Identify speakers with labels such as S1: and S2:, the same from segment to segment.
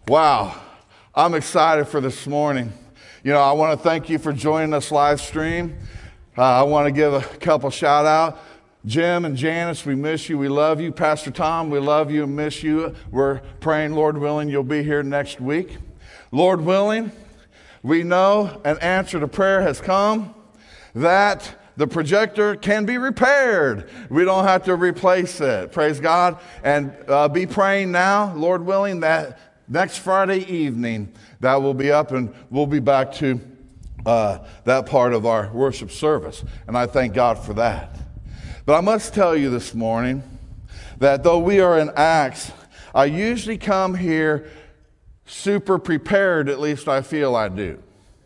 S1: Wow, I'm excited for this morning. I want to thank you for joining us live stream. I want to give a couple shout out. Jim and Janice, we miss you. We love you. Pastor Tom, we love you and miss you. We're praying, Lord willing, you'll be here next week. Lord willing, we know an answer to prayer has come, that the projector can be repaired. We don't have to replace it. Praise God. And be praying now, Lord willing, that next Friday evening that will be up and we'll be back to that part of our worship service. And I thank God for that. But I must tell you this morning that though we are in Acts, I usually come here super prepared, at least I feel I do.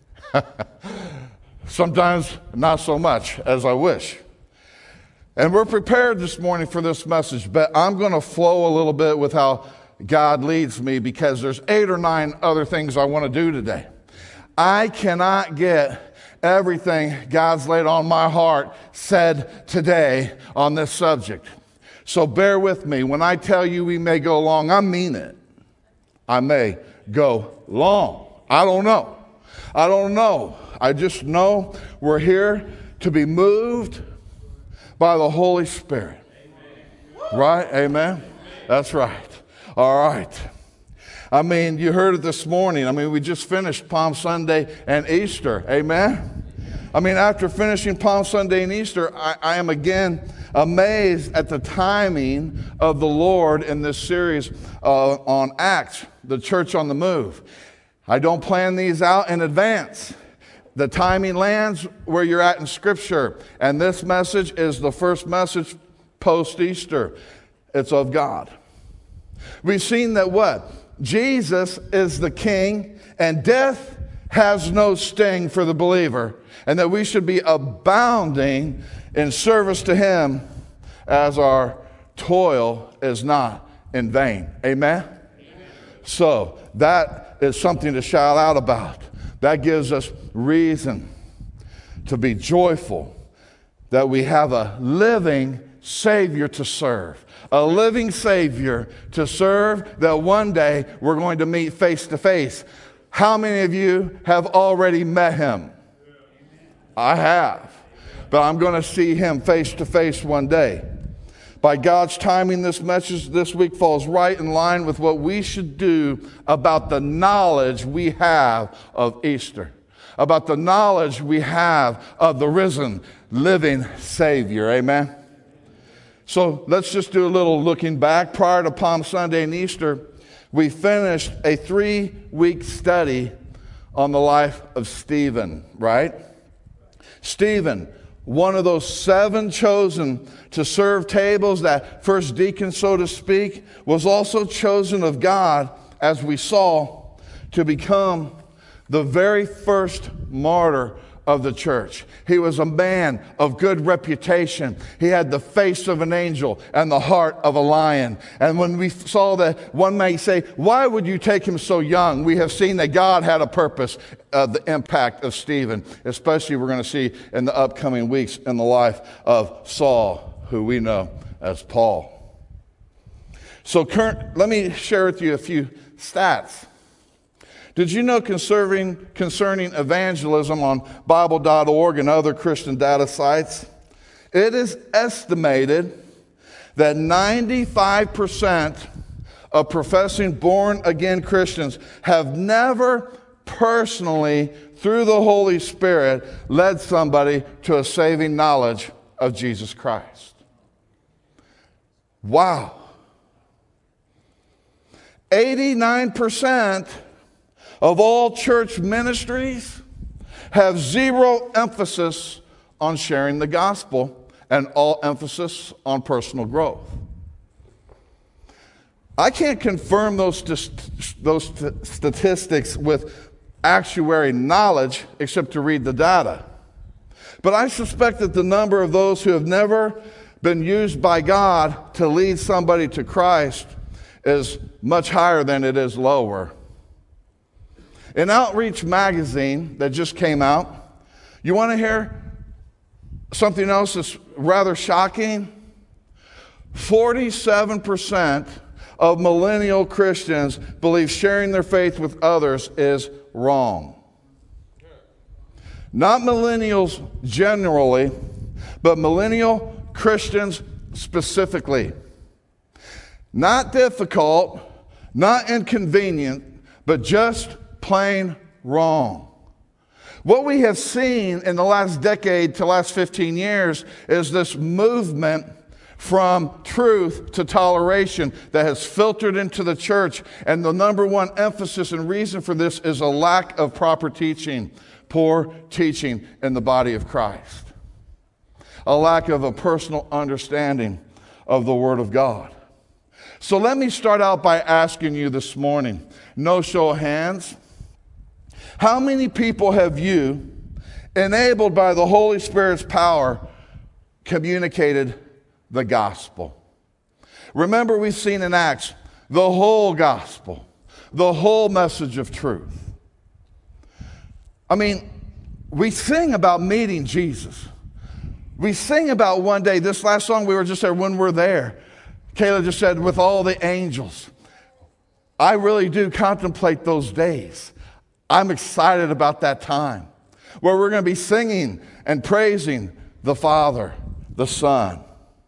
S1: Sometimes not so much as I wish. And we're prepared this morning for this message, but I'm going to flow a little bit with how God leads me because there's 8 or 9 other things I want to do today. I cannot get everything God's laid on my heart said today on this subject. So bear with me. When I tell you we may go long, I mean it. I may go long. I don't know. I just know we're here to be moved by the Holy Spirit. Amen. Right? Amen? That's right. All right. You heard it this morning. We just finished Palm Sunday and Easter. Amen? After finishing Palm Sunday and Easter, I am again amazed at the timing of the Lord in this series on Acts, the church on the move. I don't plan these out in advance. The timing lands where you're at in Scripture. And this message is the first message post-Easter. It's of God. We've seen that what? Jesus is the King, and death has no sting for the believer, and that we should be abounding in service to Him as our toil is not in vain. Amen? So that is something to shout out about. That gives us reason to be joyful that we have a living Savior to serve. A living Savior to serve that one day we're going to meet face to face. How many of you have already met Him? I have. But I'm going to see Him face to face one day. By God's timing, this message this week falls right in line with what we should do about the knowledge we have of Easter. About the knowledge we have of the risen, living Savior. Amen? So let's just do a little looking back. Prior to Palm Sunday and Easter, we finished a 3-week study on the life of Stephen, right? Stephen, one of those 7 chosen to serve tables, that first deacon, so to speak, was also chosen of God, as we saw, to become the very first martyr of the church. He was a man of good reputation. He had the face of an angel and the heart of a lion. And when we saw that, one may say, why would you take him so young? We have seen that God had a purpose of the impact of Stephen, especially we're going to see in the upcoming weeks in the life of Saul, who we know as Paul. So let me share with you a few stats. Did you know concerning evangelism on Bible.org and other Christian data sites, it is estimated that 95% of professing born-again Christians have never personally, through the Holy Spirit, led somebody to a saving knowledge of Jesus Christ. Wow. 89% of all church ministries have zero emphasis on sharing the gospel and all emphasis on personal growth. I can't confirm those statistics with actuary knowledge except to read the data. But I suspect that the number of those who have never been used by God to lead somebody to Christ is much higher than it is lower. In Outreach magazine that just came out, you want to hear something else that's rather shocking? 47% of millennial Christians believe sharing their faith with others is wrong. Not millennials generally, but millennial Christians specifically. Not difficult, not inconvenient, but just plain wrong. What we have seen in the last decade to last 15 years is this movement from truth to toleration that has filtered into the church. And the number one emphasis and reason for this is a lack of proper teaching, poor teaching in the body of Christ. A lack of a personal understanding of the Word of God. So let me start out by asking you this morning, no show of hands, how many people have you, enabled by the Holy Spirit's power, communicated the gospel? Remember, we've seen in Acts the whole gospel, the whole message of truth. I mean, we sing about meeting Jesus. We sing about one day, this last song we were just there, when we're there. Kayla just said, with all the angels. I really do contemplate those days. I'm excited about that time where we're going to be singing and praising the Father, the Son.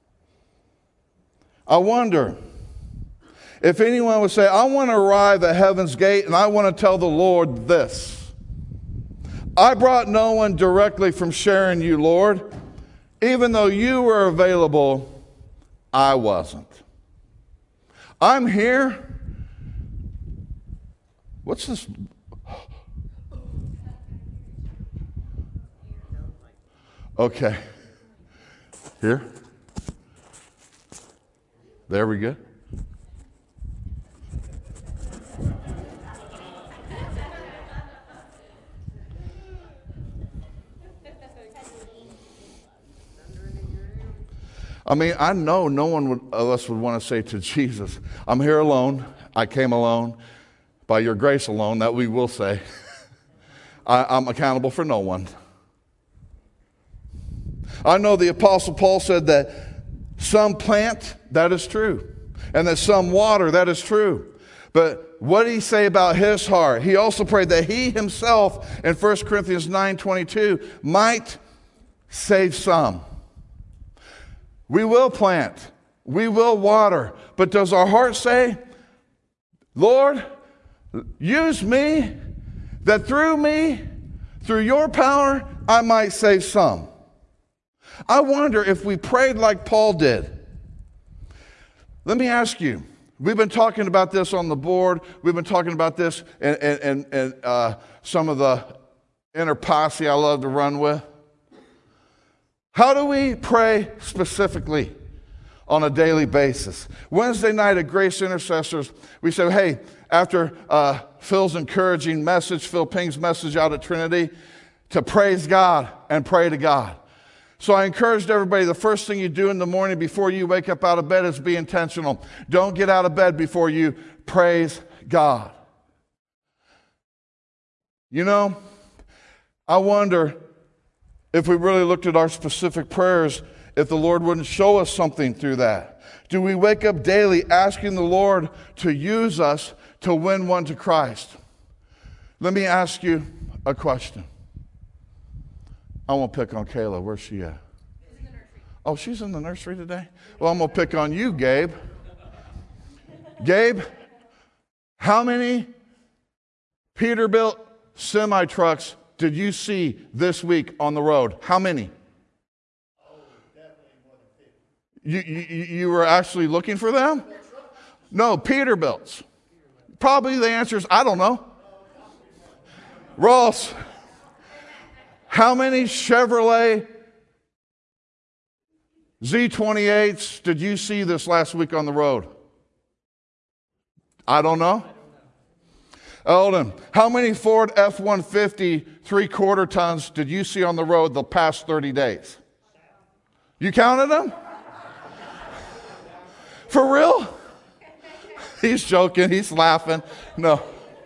S1: I wonder if anyone would say, I want to arrive at heaven's gate and I want to tell the Lord this. I brought no one directly from sharing you, Lord. Even though you were available, I wasn't. I'm here. What's this? Okay. Here. There we go. I mean, I know no one of us would want to say to Jesus, I'm here alone. I came alone. By your grace alone, that we will say. I'm accountable for no one. I know the Apostle Paul said that some plant, that is true. And that some water, that is true. But what did he say about his heart? He also prayed that he himself, in 1 Corinthians 9:22, might save some. We will plant. We will water. But does our heart say, Lord, use me, that through your power, I might save some? I wonder if we prayed like Paul did. Let me ask you, we've been talking about this on the board. We've been talking about this in some of the inner posse I love to run with. How do we pray specifically on a daily basis? Wednesday night at Grace Intercessors, we said, hey, after Phil's encouraging message, Phil Ping's message out at Trinity, to praise God and pray to God. So I encouraged everybody, the first thing you do in the morning before you wake up out of bed is be intentional. Don't get out of bed before you praise God. You know, I wonder if we really looked at our specific prayers, if the Lord wouldn't show us something through that. Do we wake up daily asking the Lord to use us to win one to Christ? Let me ask you a question. I won't pick on Kayla. Where's she at? She's in the nursery. Oh, she's in the nursery today? Well, I'm going to pick on you, Gabe. Gabe, how many Peterbilt semi-trucks did you see this week on the road? How many?
S2: Oh, definitely more than 50.
S1: You were actually looking for them? No, Peterbilts. Probably the answer is, I don't know. Ross, how many Chevrolet Z28s did you see this last week on the road? I don't know. Eldon, how many Ford F-150 3/4 tons did you see on the road the past 30 days? You counted them? For real? He's joking. He's laughing. No.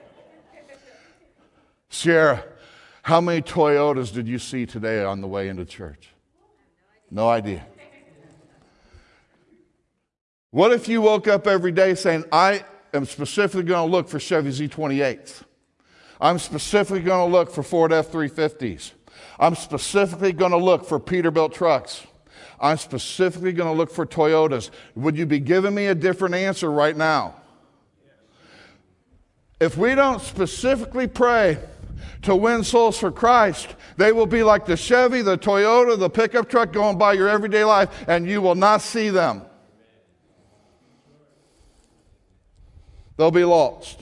S1: Sierra, how many Toyotas did you see today on the way into church? No idea. What if you woke up every day saying, I am specifically going to look for Chevy Z28s. I'm specifically going to look for Ford F-350s. I'm specifically going to look for Peterbilt trucks. I'm specifically going to look for Toyotas. Would you be giving me a different answer right now? If we don't specifically pray to win souls for Christ, they will be like the Chevy, the Toyota, the pickup truck going by your everyday life, and you will not see them. They'll be lost.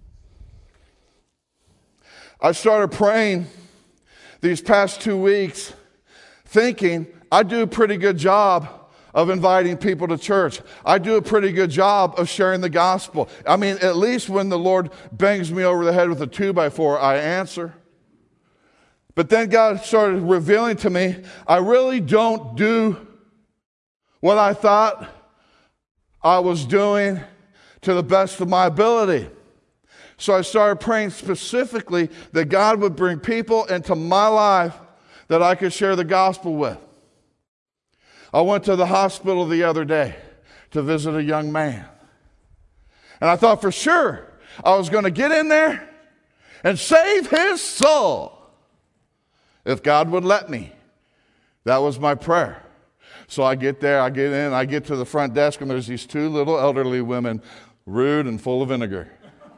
S1: I started praying these past 2 weeks thinking I do a pretty good job of inviting people to church. I do a pretty good job of sharing the gospel. I mean, at least when the Lord bangs me over the head with a 2x4, I answer. But then God started revealing to me, I really don't do what I thought I was doing to the best of my ability. So I started praying specifically that God would bring people into my life that I could share the gospel with. I went to the hospital the other day to visit a young man. And I thought for sure I was going to get in there and save his soul if God would let me. That was my prayer. So I get there, I get in, I get to the front desk, and there's these two little elderly women, rude and full of vinegar.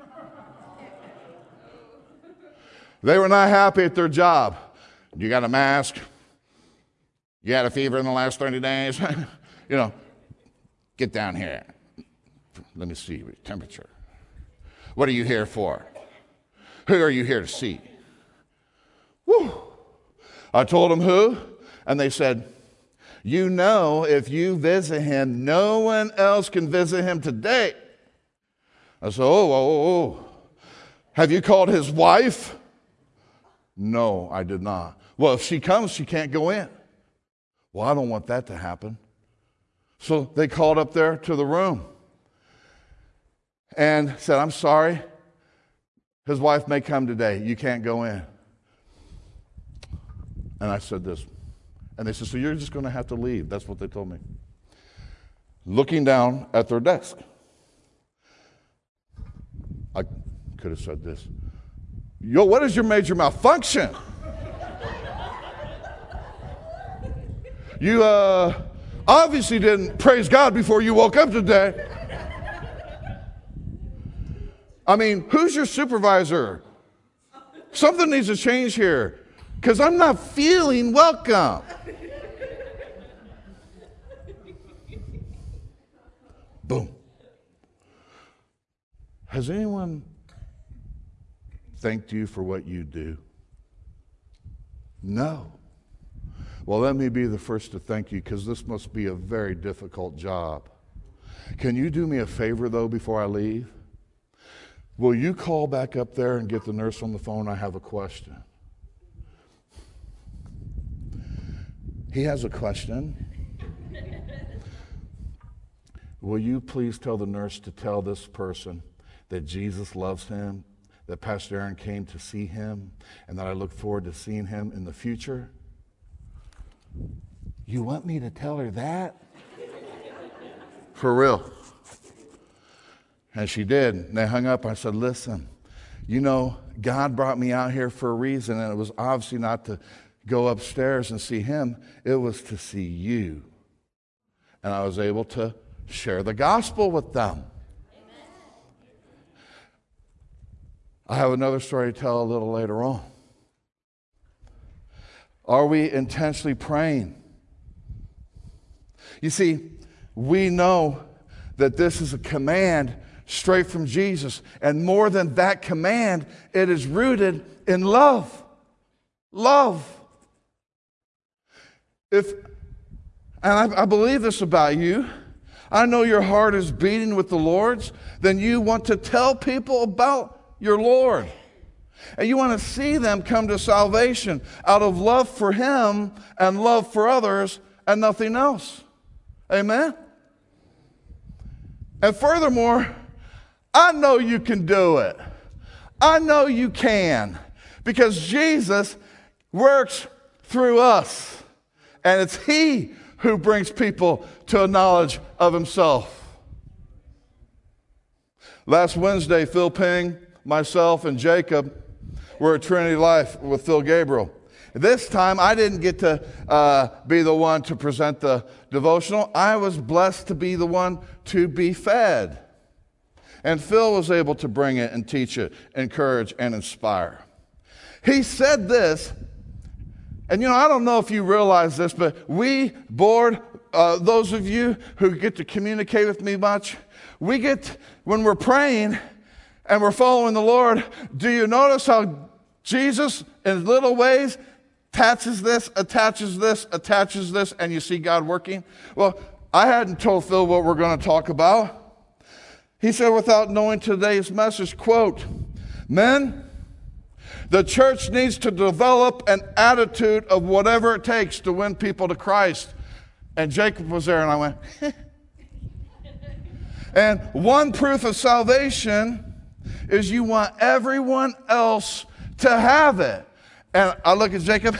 S1: They were not happy at their job. You got a mask? You had a fever in the last 30 days? Get down here. Let me see your temperature. What are you here for? Who are you here to see? Woo! I told them who, and they said, if you visit him, no one else can visit him today. I said, oh. Have you called his wife? No, I did not. Well, if she comes, she can't go in. Well, I don't want that to happen. So they called up there to the room and said, I'm sorry, his wife may come today. You can't go in. And I said this. And they said, so you're just going to have to leave. That's what they told me. Looking down at their desk. I could have said this. Yo, what is your major malfunction? You obviously didn't praise God before you woke up today. I mean, who's your supervisor? Something needs to change here because I'm not feeling welcome. Boom. Has anyone thanked you for what you do? No. Well, let me be the first to thank you because this must be a very difficult job. Can you do me a favor, though, before I leave? Will you call back up there and get the nurse on the phone? I have a question. He has a question. Will you please tell the nurse to tell this person that Jesus loves him, that Pastor Aaron came to see him, and that I look forward to seeing him in the future? You want me to tell her that? For real. And she did. And they hung up. I said, listen, God brought me out here for a reason, and it was obviously not to go upstairs and see him. It was to see you. And I was able to share the gospel with them. I have another story to tell a little later on. Are we intentionally praying? You see, we know that this is a command straight from Jesus. And more than that command, it is rooted in love. Love. And I believe this about you. I know your heart is beating with the Lord's. Then you want to tell people about your Lord. And you want to see them come to salvation out of love for him and love for others and nothing else. Amen? And furthermore, I know you can do it. I know you can. Because Jesus works through us. And it's he who brings people to a knowledge of himself. Last Wednesday, Phil Ping, myself, and Jacob were at Trinity Life with Phil Gabriel. This time, I didn't get to be the one to present the devotional. I was blessed to be the one to be fed. And Phil was able to bring it and teach it, encourage, and inspire. He said this, and I don't know if you realize this, but we board, those of you who get to communicate with me much, we get, when we're praying and we're following the Lord, do you notice how Jesus, in little ways, attaches this, and you see God working? Well, I hadn't told Phil what we're going to talk about. He said, without knowing today's message, quote, "Men, the church needs to develop an attitude of whatever it takes to win people to Christ." And Jacob was there, and I went, And one proof of salvation is you want everyone else to have it. And I look at Jacob.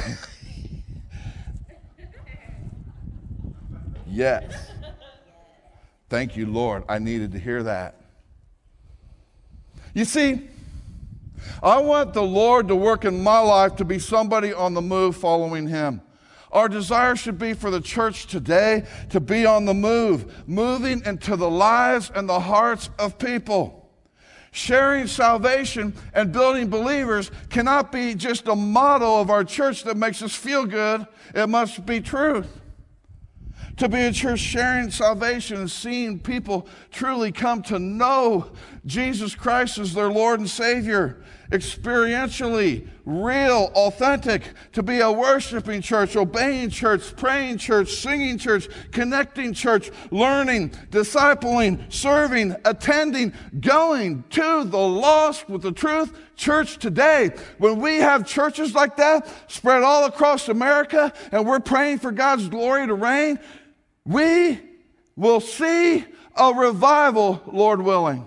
S1: Yes. Thank you, Lord. I needed to hear that. You see, I want the Lord to work in my life to be somebody on the move following Him. Our desire should be for the church today to be on the move, moving into the lives and the hearts of people. Sharing salvation and building believers cannot be just a motto of our church that makes us feel good. It must be truth. To be a church sharing salvation and seeing people truly come to know Jesus Christ as their Lord and Savior, experientially, real, authentic. To be a worshiping church, obeying church, praying church, singing church, connecting church, learning, discipling, serving, attending, going to the lost with the truth. Church today, when we have churches like that spread all across America and we're praying for God's glory to reign, we will see a revival, Lord willing.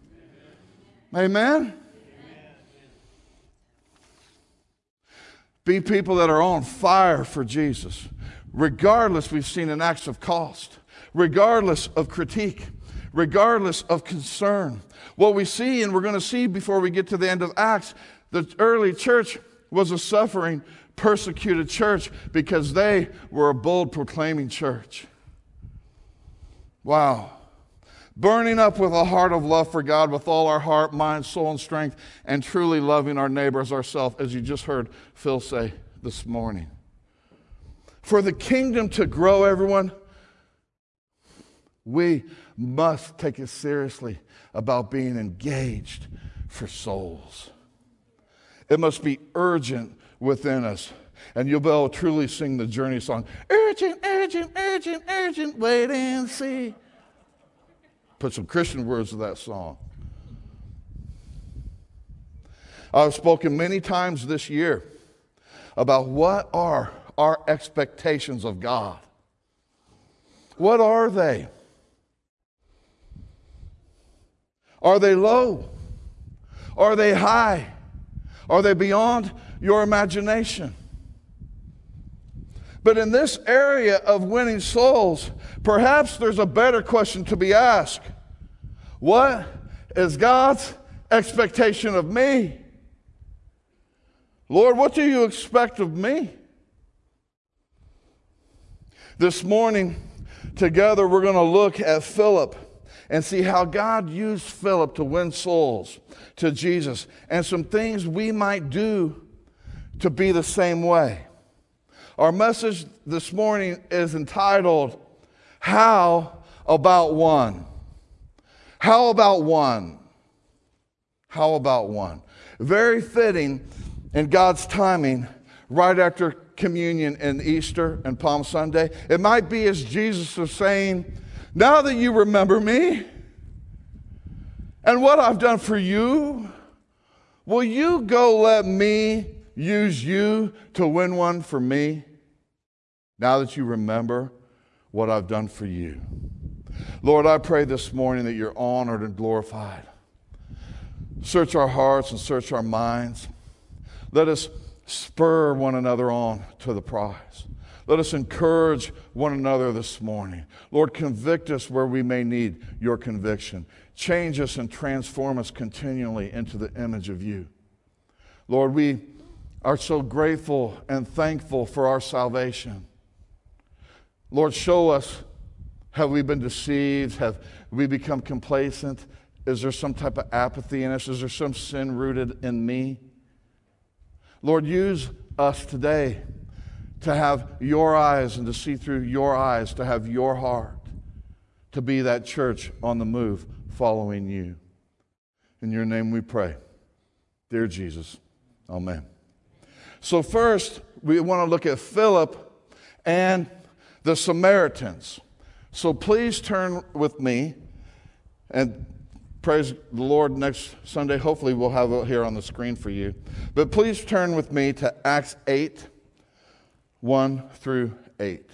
S1: Amen? Be people that are on fire for Jesus, regardless, we've seen in acts of cost, regardless of critique, regardless of concern. What we see, and we're going to see before we get to the end of Acts, the early church was a suffering, persecuted church because they were a bold proclaiming church. Wow. Burning up with a heart of love for God with all our heart, mind, soul, and strength, and truly loving our neighbor as ourselves, as you just heard Phil say this morning. For the kingdom to grow, everyone, we must take it seriously about being engaged for souls. It must be urgent within us. And you'll be able to truly sing the Journey song. Urgent, urgent, urgent, urgent, wait and see. Put some Christian words to that song. I've spoken many times this year about what are our expectations of God. What are they? Are they low? Are they high? Are they beyond your imagination? But in this area of winning souls, perhaps there's a better question to be asked. What is God's expectation of me? Lord, what do you expect of me? This morning, together, we're going to look at Philip and see how God used Philip to win souls to Jesus and some things we might do to be the same way. Our message this morning is entitled, How About One? How about one? How about one? Very fitting in God's timing right after communion and Easter and Palm Sunday. It might be as Jesus was saying, now that you remember me and what I've done for you, will you go let me use you to win one for me? Now that you remember what I've done for you. Lord, I pray this morning that you're honored and glorified. Search our hearts and search our minds. Let us spur one another on to the prize. Let us encourage one another this morning. Lord, convict us where we may need your conviction. Change us and transform us continually into the image of you. Lord, we are so grateful and thankful for our salvation. Lord, show us, have we been deceived? Have we become complacent? Is there some type of apathy in us? Is there some sin rooted in me? Lord, use us today to have your eyes and to see through your eyes, to have your heart, to be that church on the move following you. In your name we pray. Dear Jesus, amen. So first, we want to look at Philip and the Samaritans. So please turn with me, and praise the Lord, next Sunday, hopefully we'll have it here on the screen for you. But please turn with me to Acts 8, 1 through 8.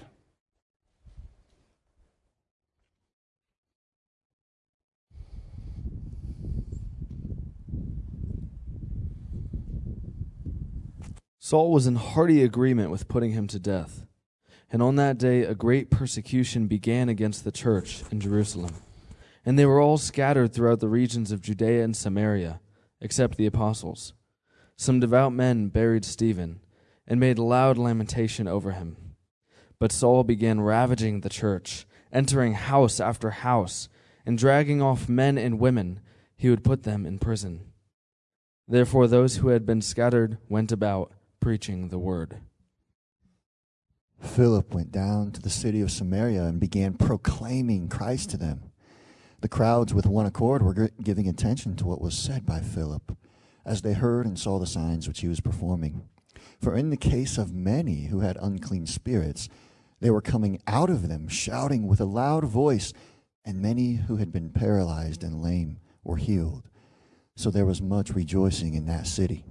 S3: Saul was in hearty agreement with putting him to death. And on that day a great persecution began against the church in Jerusalem. And they were all scattered throughout the regions of Judea and Samaria, except the apostles. Some devout men buried Stephen, and made loud lamentation over him. But Saul began ravaging the church, entering house after house, and dragging off men and women, he would put them in prison. Therefore those who had been scattered went about, preaching the word.
S4: Philip went down to the city of Samaria and began proclaiming Christ to them. The crowds with one accord were giving attention to what was said by Philip, as they heard and saw the signs which he was performing. For in the case of many who had unclean spirits, they were coming out of them, shouting with a loud voice, and many who had been paralyzed and lame were healed. So there was much rejoicing in that city.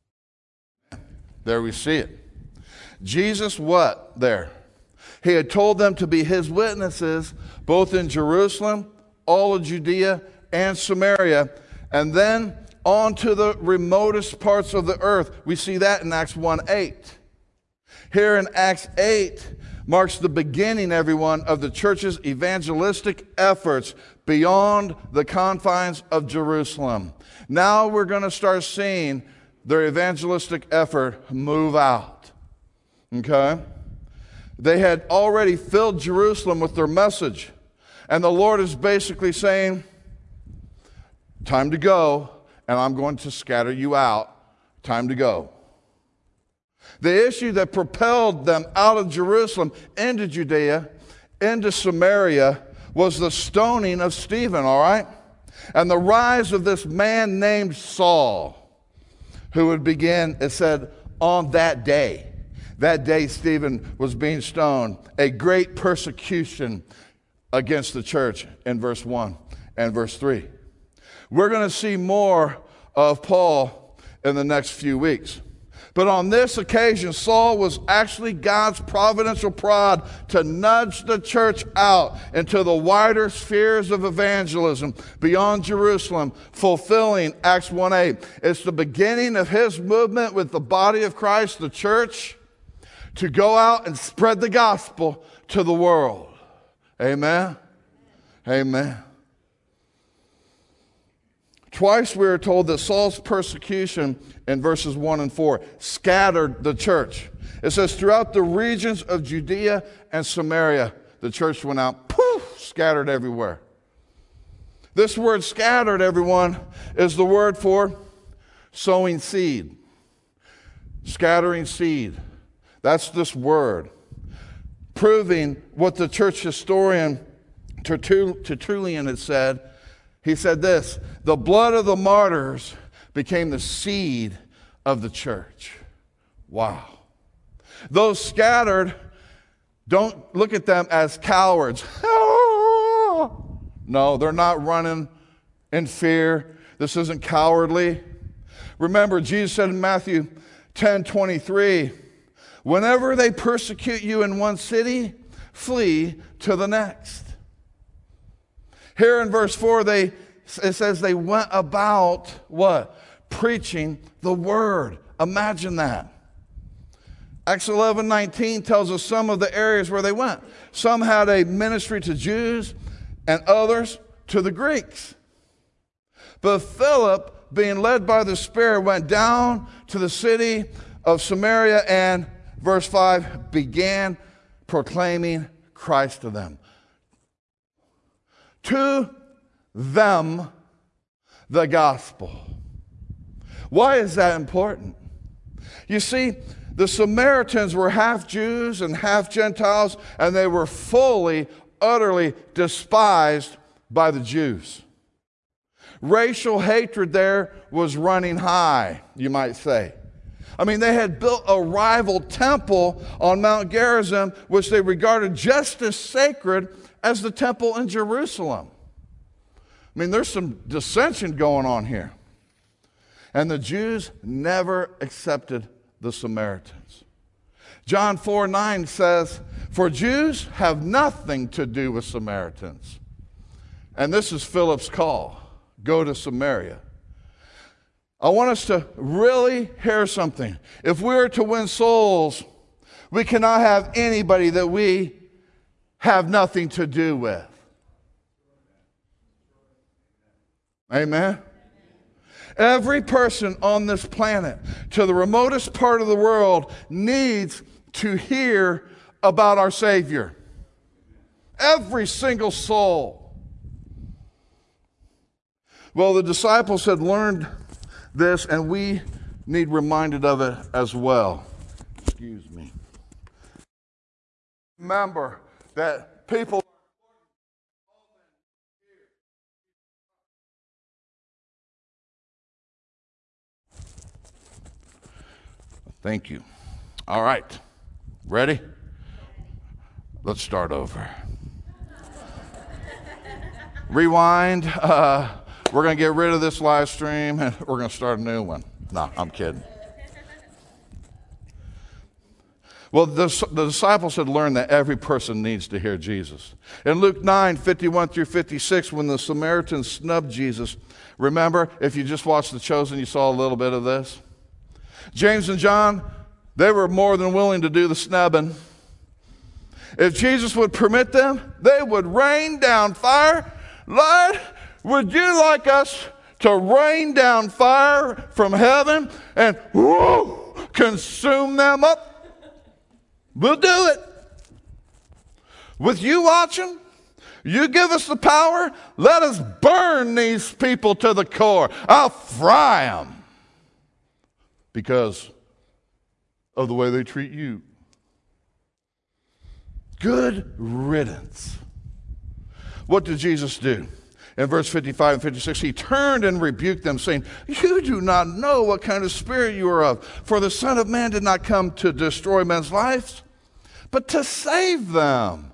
S1: There we see it. Jesus what there? He had told them to be his witnesses, both in Jerusalem, all of Judea, and Samaria, and then on to the remotest parts of the earth. We see that in Acts 1:8. Here in Acts 8 marks the beginning, everyone, of the church's evangelistic efforts beyond the confines of Jerusalem. Now we're going to start seeing their evangelistic effort move out. Okay? They had already filled Jerusalem with their message. And the Lord is basically saying, time to go, and I'm going to scatter you out. Time to go. The issue that propelled them out of Jerusalem into Judea, into Samaria, was the stoning of Stephen, all right? And the rise of this man named Saul, who would begin, it said, on that day. That day Stephen was being stoned. A great persecution against the church in verse 1 and verse 3. We're going to see more of Paul in the next few weeks. But on this occasion, Saul was actually God's providential prod to nudge the church out into the wider spheres of evangelism beyond Jerusalem, fulfilling Acts 1:8. It's the beginning of his movement with the body of Christ, the church, to go out and spread the gospel to the world. Amen? Amen. Twice we are told that Saul's persecution in verses 1 and 4 scattered the church. It says throughout the regions of Judea and Samaria, the church went out, poof, scattered everywhere. This word scattered, everyone, is the word for sowing seed. Scattering seed. That's this word. Proving what the church historian Tertullian had said. He said this: the blood of the martyrs became the seed of the church. Wow. Those scattered, don't look at them as cowards. No, they're not running in fear. This isn't cowardly. Remember, Jesus said in Matthew 10:23, whenever they persecute you in one city, flee to the next. Here in verse 4, it says they went about, what? Preaching the word. Imagine that. Acts 11:19 tells us some of the areas where they went. Some had a ministry to Jews and others to the Greeks. But Philip, being led by the Spirit, went down to the city of Samaria and, verse 5, began proclaiming Christ to them. To them, the gospel. Why is that important? You see, the Samaritans were half Jews and half Gentiles, and they were fully, utterly despised by the Jews. Racial hatred there was running high, you might say. I mean, they had built a rival temple on Mount Gerizim, which they regarded just as sacred as the temple in Jerusalem. I mean, there's some dissension going on here. And the Jews never accepted the Samaritans. John 4:9 says, "For Jews have nothing to do with Samaritans." And this is Philip's call. Go to Samaria. I want us to really hear something. If we're to win souls, we cannot have anybody that we have nothing to do with. Amen? Every person on this planet, to the remotest part of the world, needs to hear about our Savior. Every single soul. Well, the disciples had learned this, and we need reminded of it as well. Excuse me. Remember that people... Thank you. All right. Ready? Let's start over. Rewind. We're going to get rid of this live stream and we're going to start a new one. No, I'm kidding. Well, the disciples had learned that every person needs to hear Jesus. In Luke 9:51 through 56, when the Samaritans snubbed Jesus, remember, if you just watched The Chosen, you saw a little bit of this. James and John, they were more than willing to do the snubbing. If Jesus would permit them, they would rain down fire. Lord, would you like us to rain down fire from heaven and consume them up? We'll do it. With you watching, you give us the power, let us burn these people to the core. I'll fry them. Because of the way they treat you. Good riddance. What did Jesus do? In verse 55 and 56, he turned and rebuked them, saying, "You do not know what kind of spirit you are of, for the Son of Man did not come to destroy men's lives, but to save them."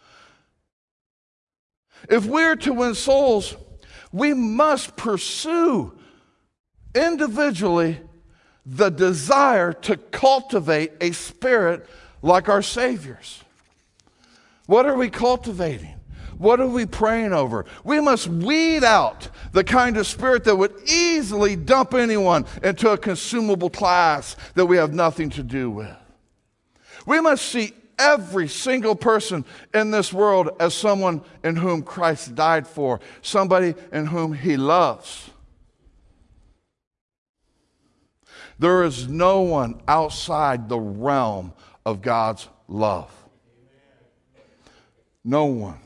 S1: If we're to win souls, we must pursue individually the desire to cultivate a spirit like our Savior's. What are we cultivating? What are we praying over? We must weed out the kind of spirit that would easily dump anyone into a consumable class that we have nothing to do with. We must see every single person in this world as someone in whom Christ died for, somebody in whom He loves. There is no one outside the realm of God's love. No one.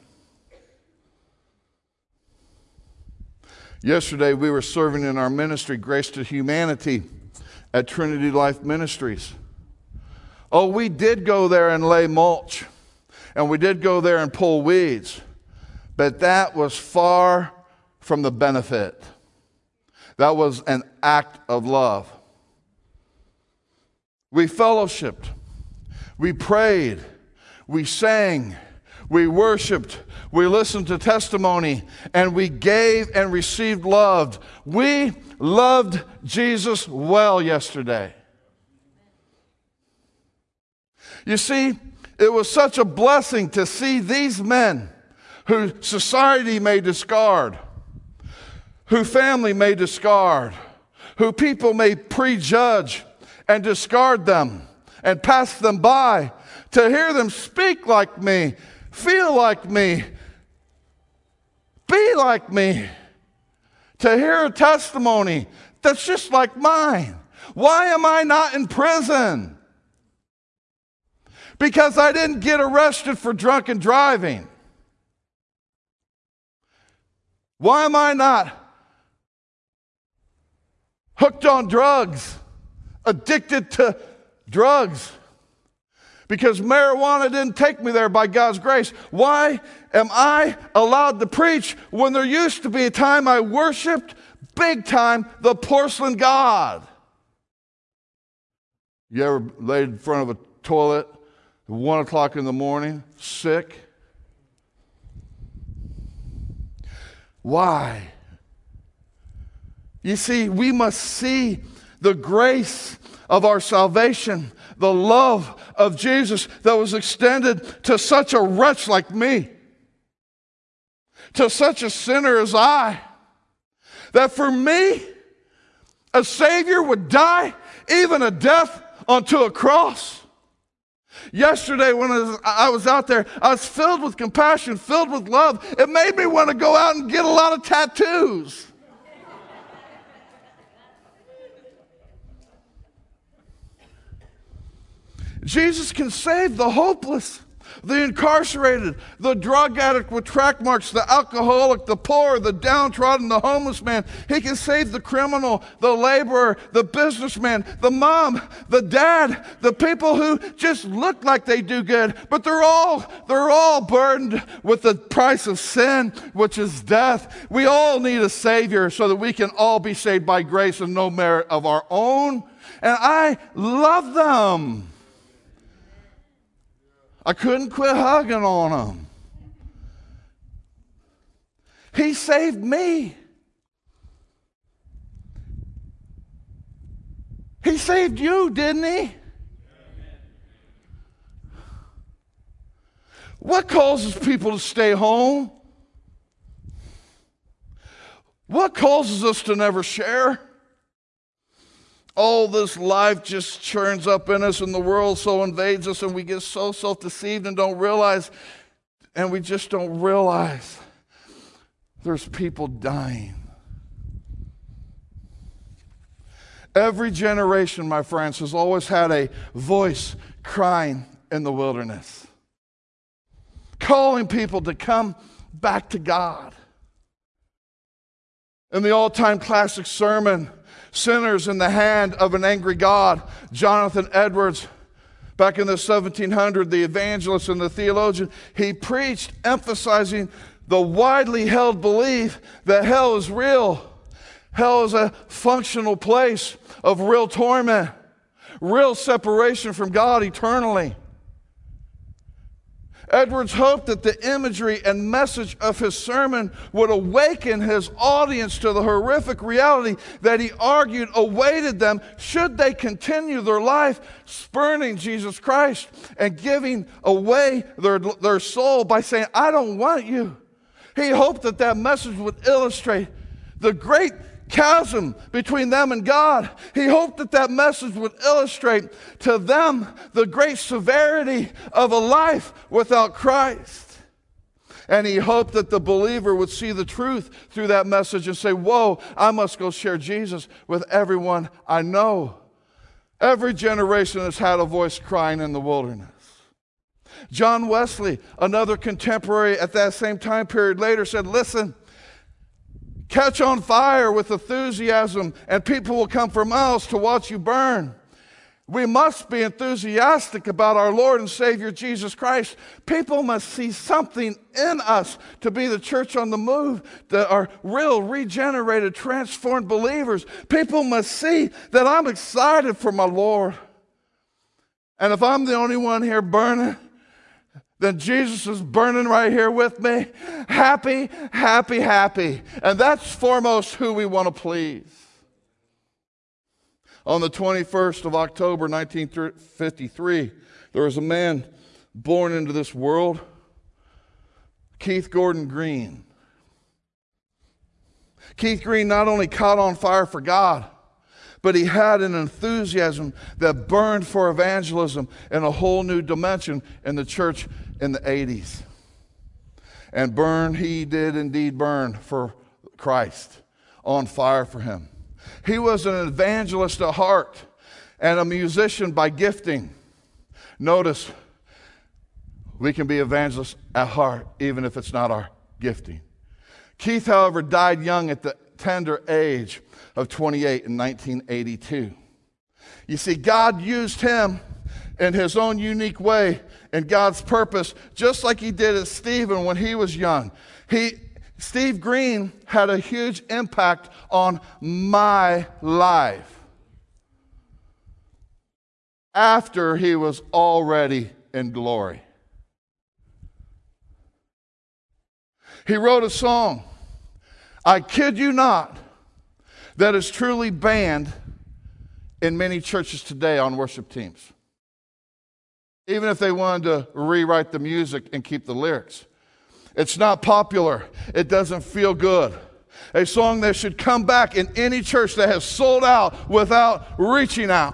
S1: Yesterday we were serving in our ministry, Grace to Humanity, at Trinity Life Ministries. Oh, we did go there and lay mulch, and we did go there and pull weeds, but that was far from the benefit. That was an act of love. We fellowshiped, we prayed, we sang, we worshiped, we listened to testimony, and we gave and received love. We loved Jesus well yesterday. You see, it was such a blessing to see these men who society may discard, who family may discard, who people may prejudge and discard them. and pass them by, to hear them speak like me, feel like me, be like me, to hear a testimony that's just like mine. Why am I not in prison? Because I didn't get arrested for drunken driving. Why am I not hooked on drugs, addicted to drugs? Because marijuana didn't take me there by God's grace. Why am I allowed to preach when there used to be a time I worshiped big time the porcelain god? You ever laid in front of a toilet at 1 o'clock in the morning, sick? Why? You see, we must see the grace of our salvation, the love of Jesus that was extended to such a wretch like me, to such a sinner as I, that for me, a Savior would die, even a death onto a cross. Yesterday when I was out there, I was filled with compassion, filled with love. It made me want to go out and get a lot of tattoos. Jesus can save the hopeless, the incarcerated, the drug addict with track marks, the alcoholic, the poor, the downtrodden, the homeless man. He can save the criminal, the laborer, the businessman, the mom, the dad, the people who just look like they do good, but they're all burdened with the price of sin, which is death. We all need a Savior so that we can all be saved by grace and no merit of our own. And I love them. I couldn't quit hugging on him. He saved me. He saved you, didn't he? What causes people to stay home? What causes us to never share? All this life just churns up in us, and the world so invades us, and we get so self-deceived and don't realize, and we just don't realize there's people dying. Every generation, my friends, has always had a voice crying in the wilderness, calling people to come back to God. In the all-time classic sermon, Sinners in the Hand of an Angry God, Jonathan Edwards, back in the 1700s, the evangelist and the theologian, he preached emphasizing the widely held belief that hell is real. Hell is a functional place of real torment, real separation from God eternally. Edwards hoped that the imagery and message of his sermon would awaken his audience to the horrific reality that he argued awaited them should they continue their life spurning Jesus Christ and giving away their soul by saying, I don't want you. He hoped that that message would illustrate the great chasm between them and God. He hoped that that message would illustrate to them the great severity of a life without Christ. And he hoped that the believer would see the truth through that message and say, whoa, I must go share Jesus with everyone I know. Every generation has had a voice crying in the wilderness. John Wesley, another contemporary at that same time period later, said, listen, catch on fire with enthusiasm, and people will come for miles to watch you burn. We must be enthusiastic about our Lord and Savior Jesus Christ. People must see something in us to be the church on the move, that are real, regenerated, transformed believers. People must see that I'm excited for my Lord. And if I'm the only one here burning, then Jesus is burning right here with me. Happy, happy, happy. And that's foremost who we want to please. On the 21st of October, 1953, there was a man born into this world, Keith Gordon Green. Keith Green not only caught on fire for God, But he had an enthusiasm that burned for evangelism in a whole new dimension in the church in the 80s. And he did indeed burn for Christ, on fire for him. He was an evangelist at heart and a musician by gifting. Notice, we can be evangelists at heart even if it's not our gifting. Keith, however, died young at the tender age of 28 in 1982. You see, God used him in his own unique way in God's purpose, just like he did at Stephen when he was young. Steve Green had a huge impact on my life after he was already in glory. He wrote a song, I kid you not, that is truly banned in many churches today on worship teams. Even if they wanted to rewrite the music and keep the lyrics. It's not popular. It doesn't feel good. A song that should come back in any church that has sold out without reaching out.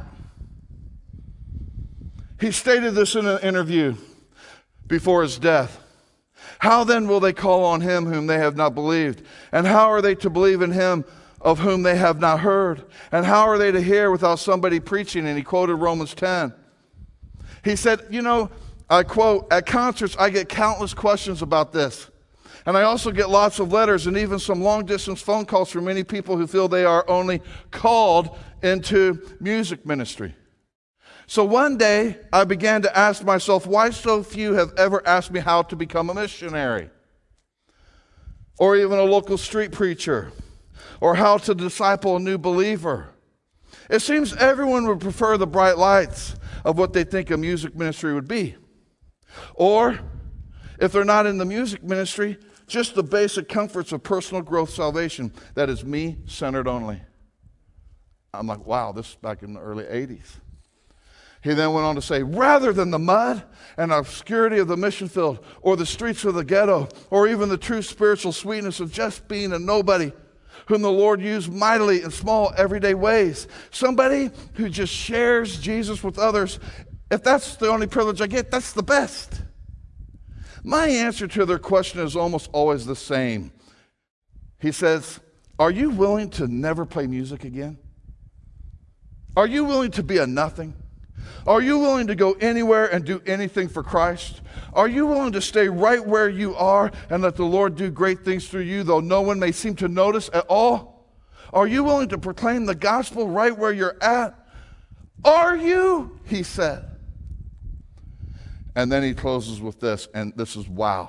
S1: He stated this in an interview before his death. How then will they call on him whom they have not believed? And how are they to believe in him of whom they have not heard? And how are they to hear without somebody preaching? And he quoted Romans 10. He said, I quote, at concerts I get countless questions about this. And I also get lots of letters and even some long-distance phone calls from many people who feel they are only called into music ministry. So one day, I began to ask myself, why so few have ever asked me how to become a missionary? Or even a local street preacher? Or how to disciple a new believer? It seems everyone would prefer the bright lights of what they think a music ministry would be. Or, if they're not in the music ministry, just the basic comforts of personal growth salvation that is me-centered only. I'm like, wow, this is back in the early 80s. He then went on to say, rather than the mud and obscurity of the mission field, or the streets of the ghetto, or even the true spiritual sweetness of just being a nobody, whom the Lord used mightily in small everyday ways. Somebody who just shares Jesus with others. If that's the only privilege I get, that's the best. My answer to their question is almost always the same. He says, are you willing to never play music again? Are you willing to be a nothing? Are you willing to go anywhere and do anything for Christ? Are you willing to stay right where you are and let the Lord do great things through you, though no one may seem to notice at all? Are you willing to proclaim the gospel right where you're at? Are you? He said. And then he closes with this, and this is wow.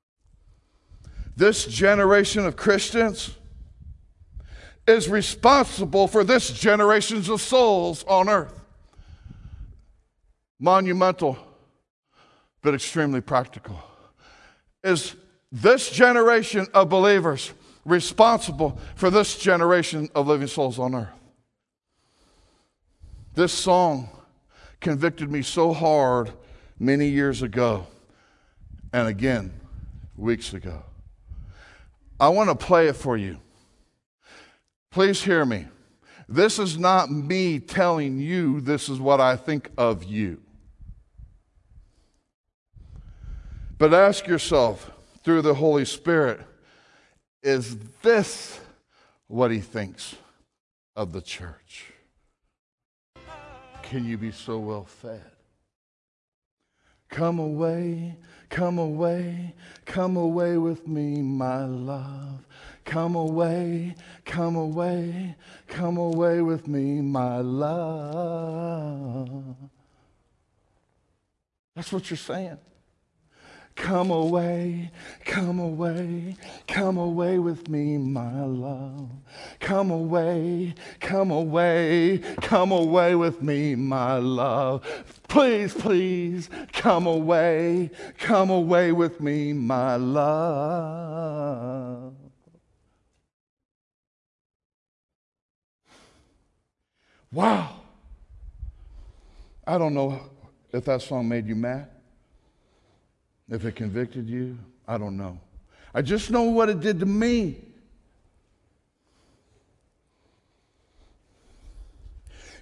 S1: This generation of Christians is responsible for this generations of souls on earth. Monumental, but extremely practical. Is this generation of believers responsible for this generation of living souls on earth? This song convicted me so hard many years ago, and again, weeks ago. I want to play it for you. Please hear me. This is not me telling you this is what I think of you. But ask yourself, through the Holy Spirit, is this what he thinks of the church? Can you be so well fed? Come away, come away, come away with me, my love. Come away, come away, come away with me, my love. That's what you're saying. Come away, come away, come away with me, my love. Come away, come away, come away with me, my love. Please, please, come away with me, my love. Wow. I don't know if that song made you mad. If it convicted you, I don't know. I just know what it did to me.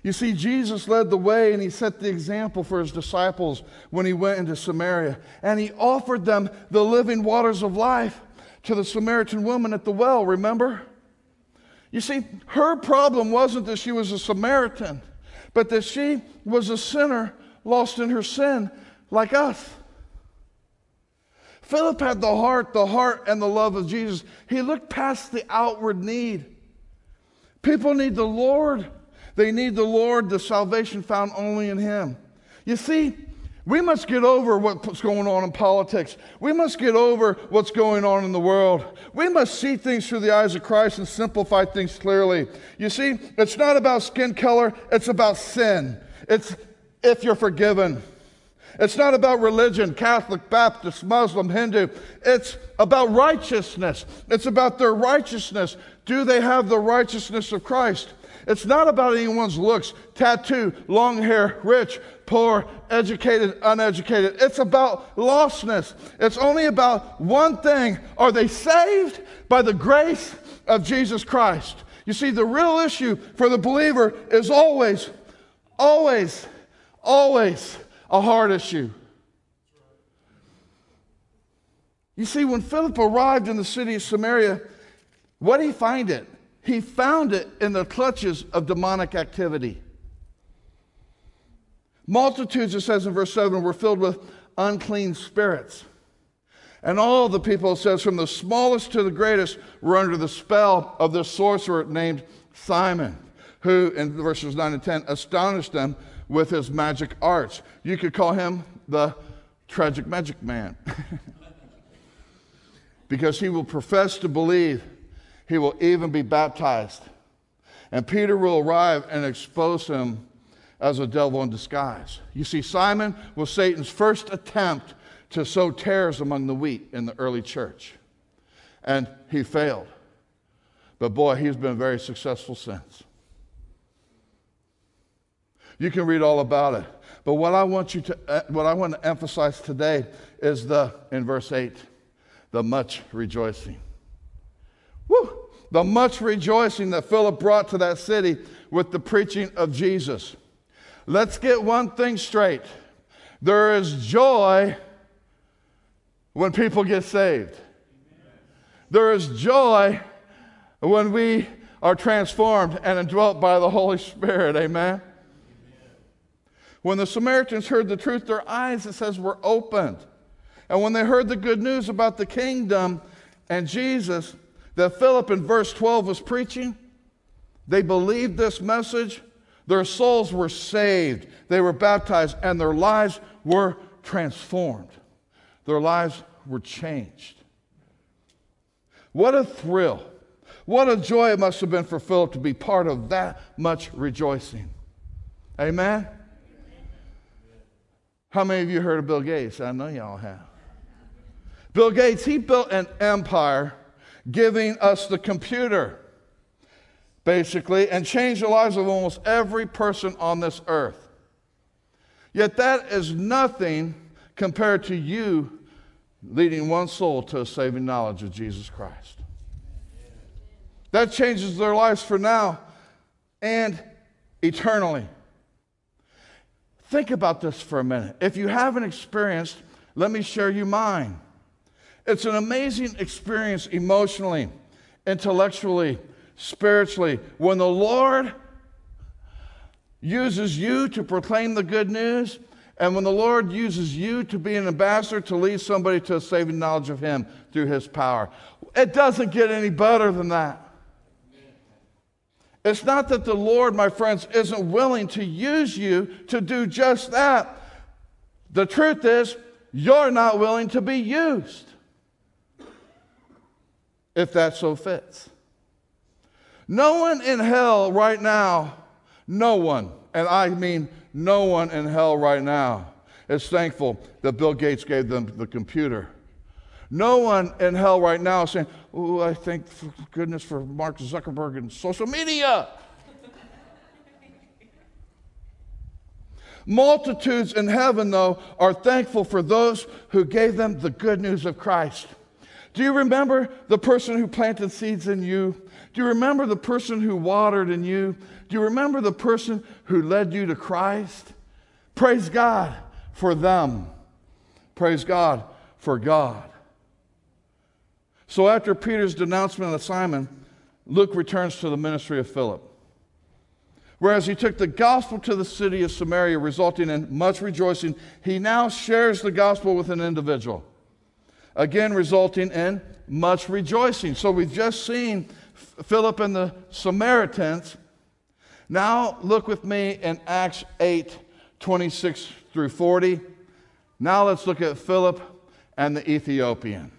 S1: You see, Jesus led the way and he set the example for his disciples when he went into Samaria. And he offered them the living waters of life to the Samaritan woman at the well, remember? You see, her problem wasn't that she was a Samaritan, but that she was a sinner lost in her sin like us. Philip had the heart and the love of Jesus. He looked past the outward need. People need the Lord. They need the Lord, the salvation found only in him. You see, we must get over what's going on in politics. We must get over what's going on in the world. We must see things through the eyes of Christ and simplify things clearly. You see, it's not about skin color, it's about sin. It's if you're forgiven. It's not about religion, Catholic, Baptist, Muslim, Hindu. It's about righteousness. It's about their righteousness. Do they have the righteousness of Christ? It's not about anyone's looks, tattoo, long hair, rich, poor, educated, uneducated. It's about lostness. It's only about one thing. Are they saved by the grace of Jesus Christ? You see, the real issue for the believer is always a heart issue. You see, when Philip arrived in the city of Samaria, what did he find it? He found it in the clutches of demonic activity. Multitudes, it says in verse 7, were filled with unclean spirits. And all the people, it says, from the smallest to the greatest, were under the spell of this sorcerer named Simon, who, in verses 9 and 10, astonished them with his magic arts. You could call him the tragic magic man. Because he will profess to believe, he will even be baptized. And Peter will arrive and expose him as a devil in disguise. You see, Simon was Satan's first attempt to sow tares among the wheat in the early church. And he failed. But boy, he's been very successful since. You can read all about it. But what I want to emphasize today is in verse 8, the much rejoicing. Woo! The much rejoicing that Philip brought to that city with the preaching of Jesus. Let's get one thing straight. There is joy when people get saved. There is joy when we are transformed and indwelt by the Holy Spirit. Amen? When the Samaritans heard the truth, their eyes, it says, were opened. And when they heard the good news about the kingdom and Jesus that Philip in verse 12 was preaching, they believed this message. Their souls were saved. They were baptized, and their lives were transformed. Their lives were changed. What a thrill. What a joy it must have been for Philip to be part of that much rejoicing. Amen? How many of you heard of Bill Gates? I know y'all have. Bill Gates, he built an empire giving us the computer, basically, and changed the lives of almost every person on this earth. Yet that is nothing compared to you leading one soul to a saving knowledge of Jesus Christ. That changes their lives for now and eternally. Think about this for a minute. If you haven't experienced, let me share you mine. It's an amazing experience emotionally, intellectually, spiritually. When the Lord uses you to proclaim the good news, and when the Lord uses you to be an ambassador to lead somebody to a saving knowledge of Him through His power. It doesn't get any better than that. It's not that the Lord, my friends, isn't willing to use you to do just that. The truth is, you're not willing to be used, if that so fits. No one in hell right now, no one, and I mean no one in hell right now, is thankful that Bill Gates gave them the computer. No one in hell right now is saying, "Oh, I thank goodness for Mark Zuckerberg and social media." Multitudes in heaven, though, are thankful for those who gave them the good news of Christ. Do you remember the person who planted seeds in you? Do you remember the person who watered in you? Do you remember the person who led you to Christ? Praise God for them. Praise God for God. So after Peter's denouncement of Simon, Luke returns to the ministry of Philip. Whereas he took the gospel to the city of Samaria, resulting in much rejoicing, he now shares the gospel with an individual. Again, resulting in much rejoicing. So we've just seen Philip and the Samaritans. Now look with me in Acts 8, 26 through 40. Now let's look at Philip and the Ethiopian.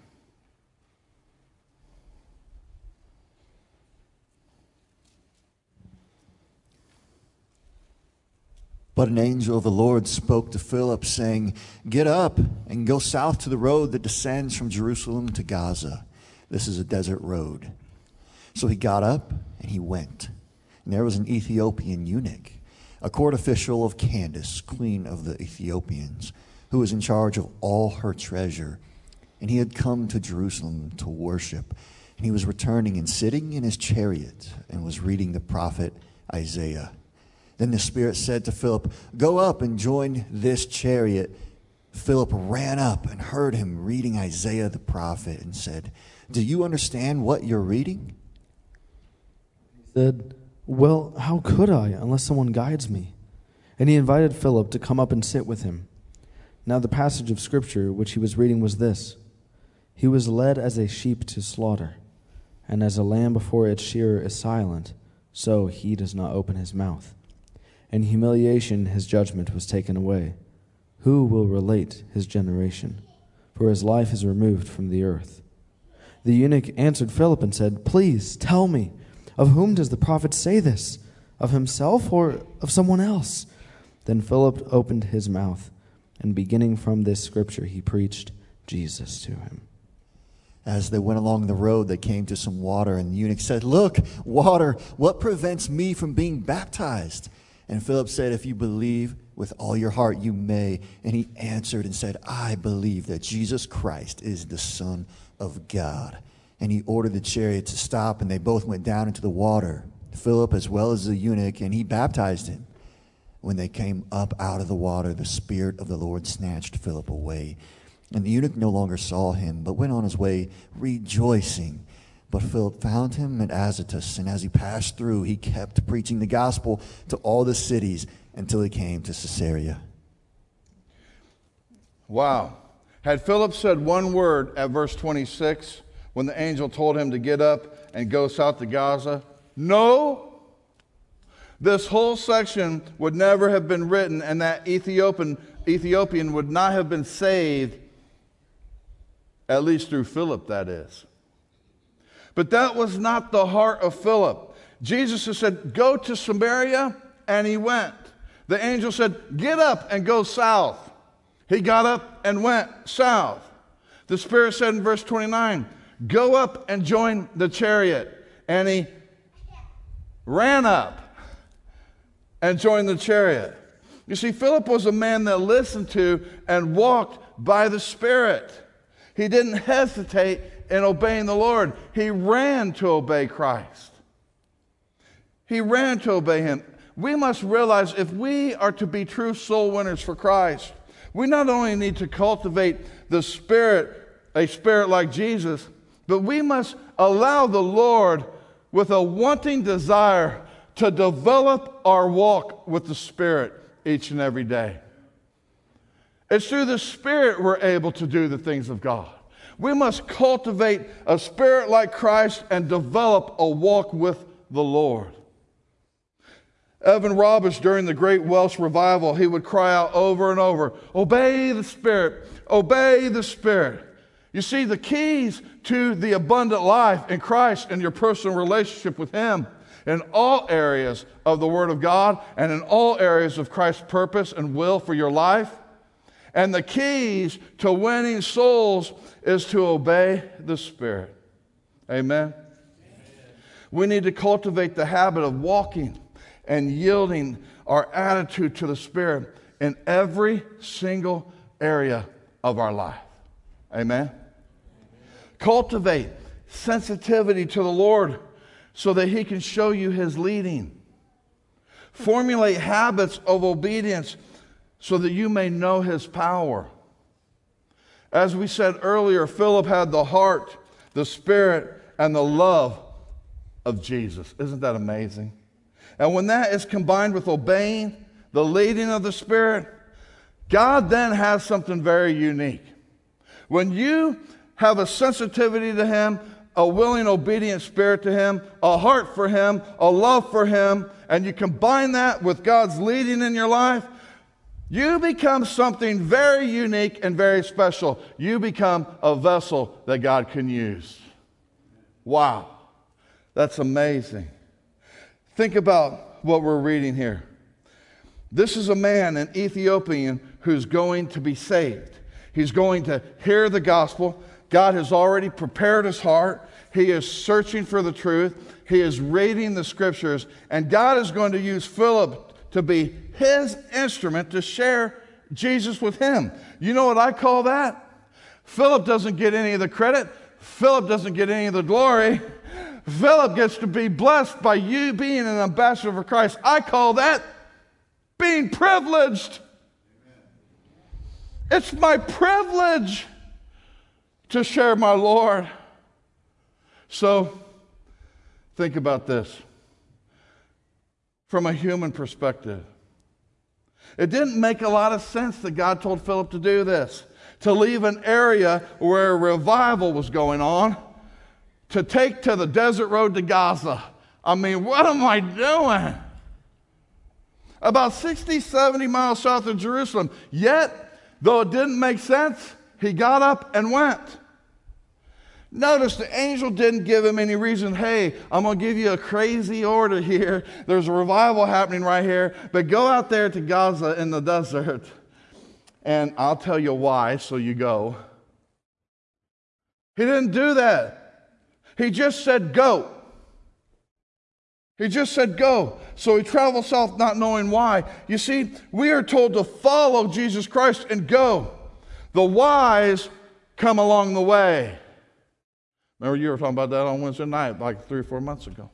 S4: But an angel of the Lord spoke to Philip, saying, "Get up and go south to the road that descends from Jerusalem to Gaza. This is a desert road." So he got up and he went. And there was an Ethiopian eunuch, a court official of Candace, queen of the Ethiopians, who was in charge of all her treasure. And he had come to Jerusalem to worship. And he was returning and sitting in his chariot and was reading the prophet Isaiah. Then the Spirit said to Philip, "Go up and join this chariot." Philip ran up and heard him reading Isaiah the prophet and said, "Do you understand what you're reading?"
S3: He said, "Well, how could I unless someone guides me?" And he invited Philip to come up and sit with him. Now the passage of Scripture which he was reading was this: "He was led as a sheep to slaughter, and as a lamb before its shearer is silent, so he does not open his mouth. In humiliation his judgment was taken away. Who will relate his generation? For his life is removed from the earth." The eunuch answered Philip and said, "Please tell me, of whom does the prophet say this? Of himself or of someone else?" Then Philip opened his mouth, and beginning from this scripture he preached Jesus to him.
S4: As they went along the road, they came to some water, and the eunuch said, "Look, water, what prevents me from being baptized?" And Philip said, "If you believe with all your heart, you may." And he answered and said, "I believe that Jesus Christ is the Son of God." And he ordered the chariot to stop, and they both went down into the water, Philip as well as the eunuch, and he baptized him. When they came up out of the water, the Spirit of the Lord snatched Philip away. And the eunuch no longer saw him, but went on his way rejoicing. But Philip found him at Azotus, and as he passed through, he kept preaching the gospel to all the cities until he came to Caesarea.
S1: Wow. Had Philip said one word at verse 26 when the angel told him to get up and go south to Gaza? No. This whole section would never have been written, and that Ethiopian would not have been saved, at least through Philip, that is. But that was not the heart of Philip. Jesus has said, "Go to Samaria," and he went. The angel said, "Get up and go south." He got up and went south. The Spirit said in verse 29, "Go up and join the chariot." And he ran up and joined the chariot. You see, Philip was a man that listened to and walked by the Spirit. He didn't hesitate in obeying the Lord. He ran to obey Christ. He ran to obey him. We must realize if we are to be true soul winners for Christ, we not only need to cultivate the Spirit, a spirit like Jesus, but we must allow the Lord with a wanting desire to develop our walk with the Spirit each and every day. It's through the Spirit we're able to do the things of God. We must cultivate a spirit like Christ and develop a walk with the Lord. Evan Roberts, during the Great Welsh Revival, he would cry out over and over, "Obey the Spirit, obey the Spirit." You see, the keys to the abundant life in Christ and your personal relationship with Him in all areas of the Word of God and in all areas of Christ's purpose and will for your life. And the keys to winning souls is to obey the Spirit. Amen? We need to cultivate the habit of walking and yielding our attitude to the Spirit in every single area of our life. Amen? Cultivate sensitivity to the Lord so that He can show you His leading. Formulate habits of obedience so that you may know His power. As we said earlier, Philip had the heart, the spirit, and the love of Jesus. Isn't that amazing? And when that is combined with obeying the leading of the Spirit, God then has something very unique. When you have a sensitivity to Him, a willing, obedient spirit to Him, a heart for Him, a love for Him, and you combine that with God's leading in your life, you become something very unique and very special. You become a vessel that God can use. Wow, that's amazing. Think about what we're reading here. This is a man, an Ethiopian, who's going to be saved. He's going to hear the gospel. God has already prepared his heart. He is searching for the truth. He is reading the scriptures. And God is going to use Philip to be his instrument to share Jesus with him. You know what I call that? Philip doesn't get any of the credit. Philip doesn't get any of the glory. Philip gets to be blessed by you being an ambassador for Christ. I call that being privileged. It's my privilege to share my Lord. So, think about this. From a human perspective, it didn't make a lot of sense that God told Philip to do this, to leave an area where a revival was going on, to take to the desert road to Gaza. I mean, what am I doing? About 60, 70 miles south of Jerusalem. Yet, though it didn't make sense, he got up and went. Notice the angel didn't give him any reason. Hey, I'm going to give you a crazy order here. There's a revival happening right here. But go out there to Gaza in the desert. And I'll tell you why, so you go. He didn't do that. He just said go. He just said go. So he traveled south not knowing why. You see, we are told to follow Jesus Christ and go. The whys come along the way. Remember, you were talking about that on Wednesday night, like 3 or 4 months ago.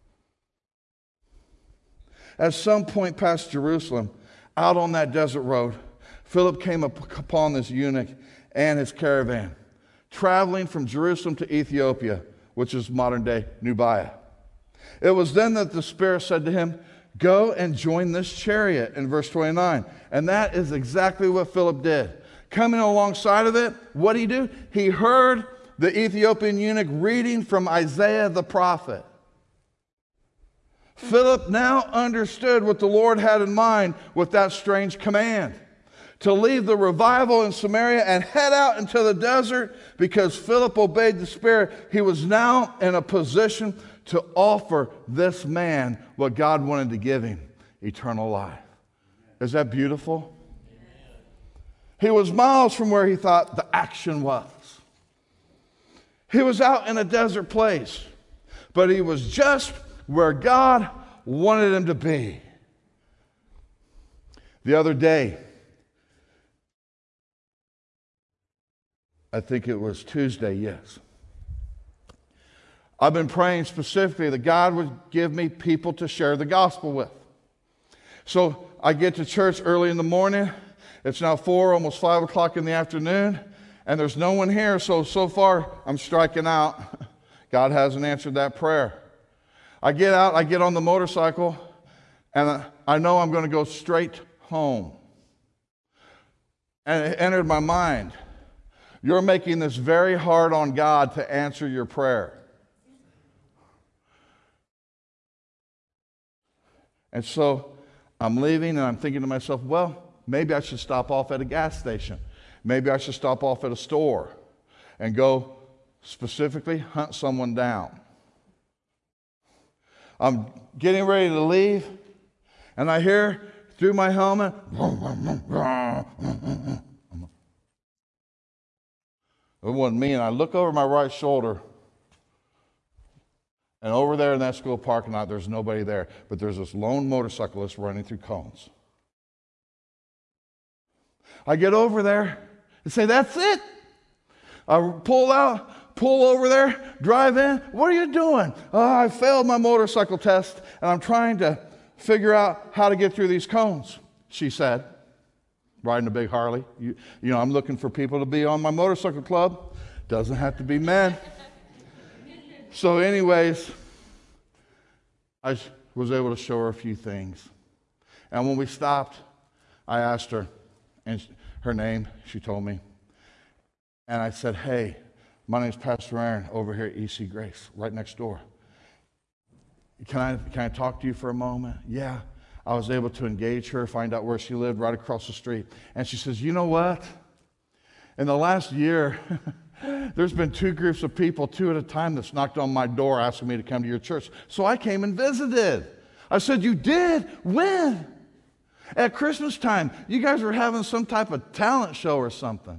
S1: At some point past Jerusalem, out on that desert road, Philip came upon this eunuch and his caravan, traveling from Jerusalem to Ethiopia, which is modern-day Nubia. It was then that the Spirit said to him, go and join this chariot, in verse 29. And that is exactly what Philip did. Coming alongside of it, what did he do? He heard the Ethiopian eunuch reading from Isaiah the prophet. Philip now understood what the Lord had in mind with that strange command, to leave the revival in Samaria and head out into the desert. Because Philip obeyed the Spirit, he was now in a position to offer this man what God wanted to give him, eternal life. Is that beautiful? He was miles from where he thought the action was. He was out in a desert place, but he was just where God wanted him to be. The other day, I think it was Tuesday, yes. I've been praying specifically that God would give me people to share the gospel with. So I get to church early in the morning. It's now 4, almost 5 o'clock in the afternoon. And there's no one here, so far I'm striking out. God hasn't answered that prayer. I get out, I get on the motorcycle, and I know I'm going to go straight home. And it entered my mind, you're making this very hard on God to answer your prayer. And so I'm leaving, and I'm thinking to myself, well, maybe I should stop off at a gas station. Maybe I should stop off at a store and go specifically hunt someone down. I'm getting ready to leave, and I hear through my helmet, it wasn't me, and I look over my right shoulder, and over there in that school parking lot, there's nobody there, but there's this lone motorcyclist running through cones. I get over there and say, that's it. I pull out, pull over there, drive in. What are you doing? Oh, I failed my motorcycle test, and I'm trying to figure out how to get through these cones, she said, riding a big Harley. You know, I'm looking for people to be on my motorcycle club. Doesn't have to be men. So anyways, I was able to show her a few things. And when we stopped, I asked her, and her name, she told me. And I said, hey, my name's Pastor Aaron over here at EC Grace, right next door. Can I talk to you for a moment? Yeah. I was able to engage her, find out where she lived right across the street. And she says, you know what? In the last year, there's been 2 groups of people, 2 at a time, that's knocked on my door asking me to come to your church. So I came and visited. I said, you did? When? At Christmas time. You guys were having some type of talent show or something.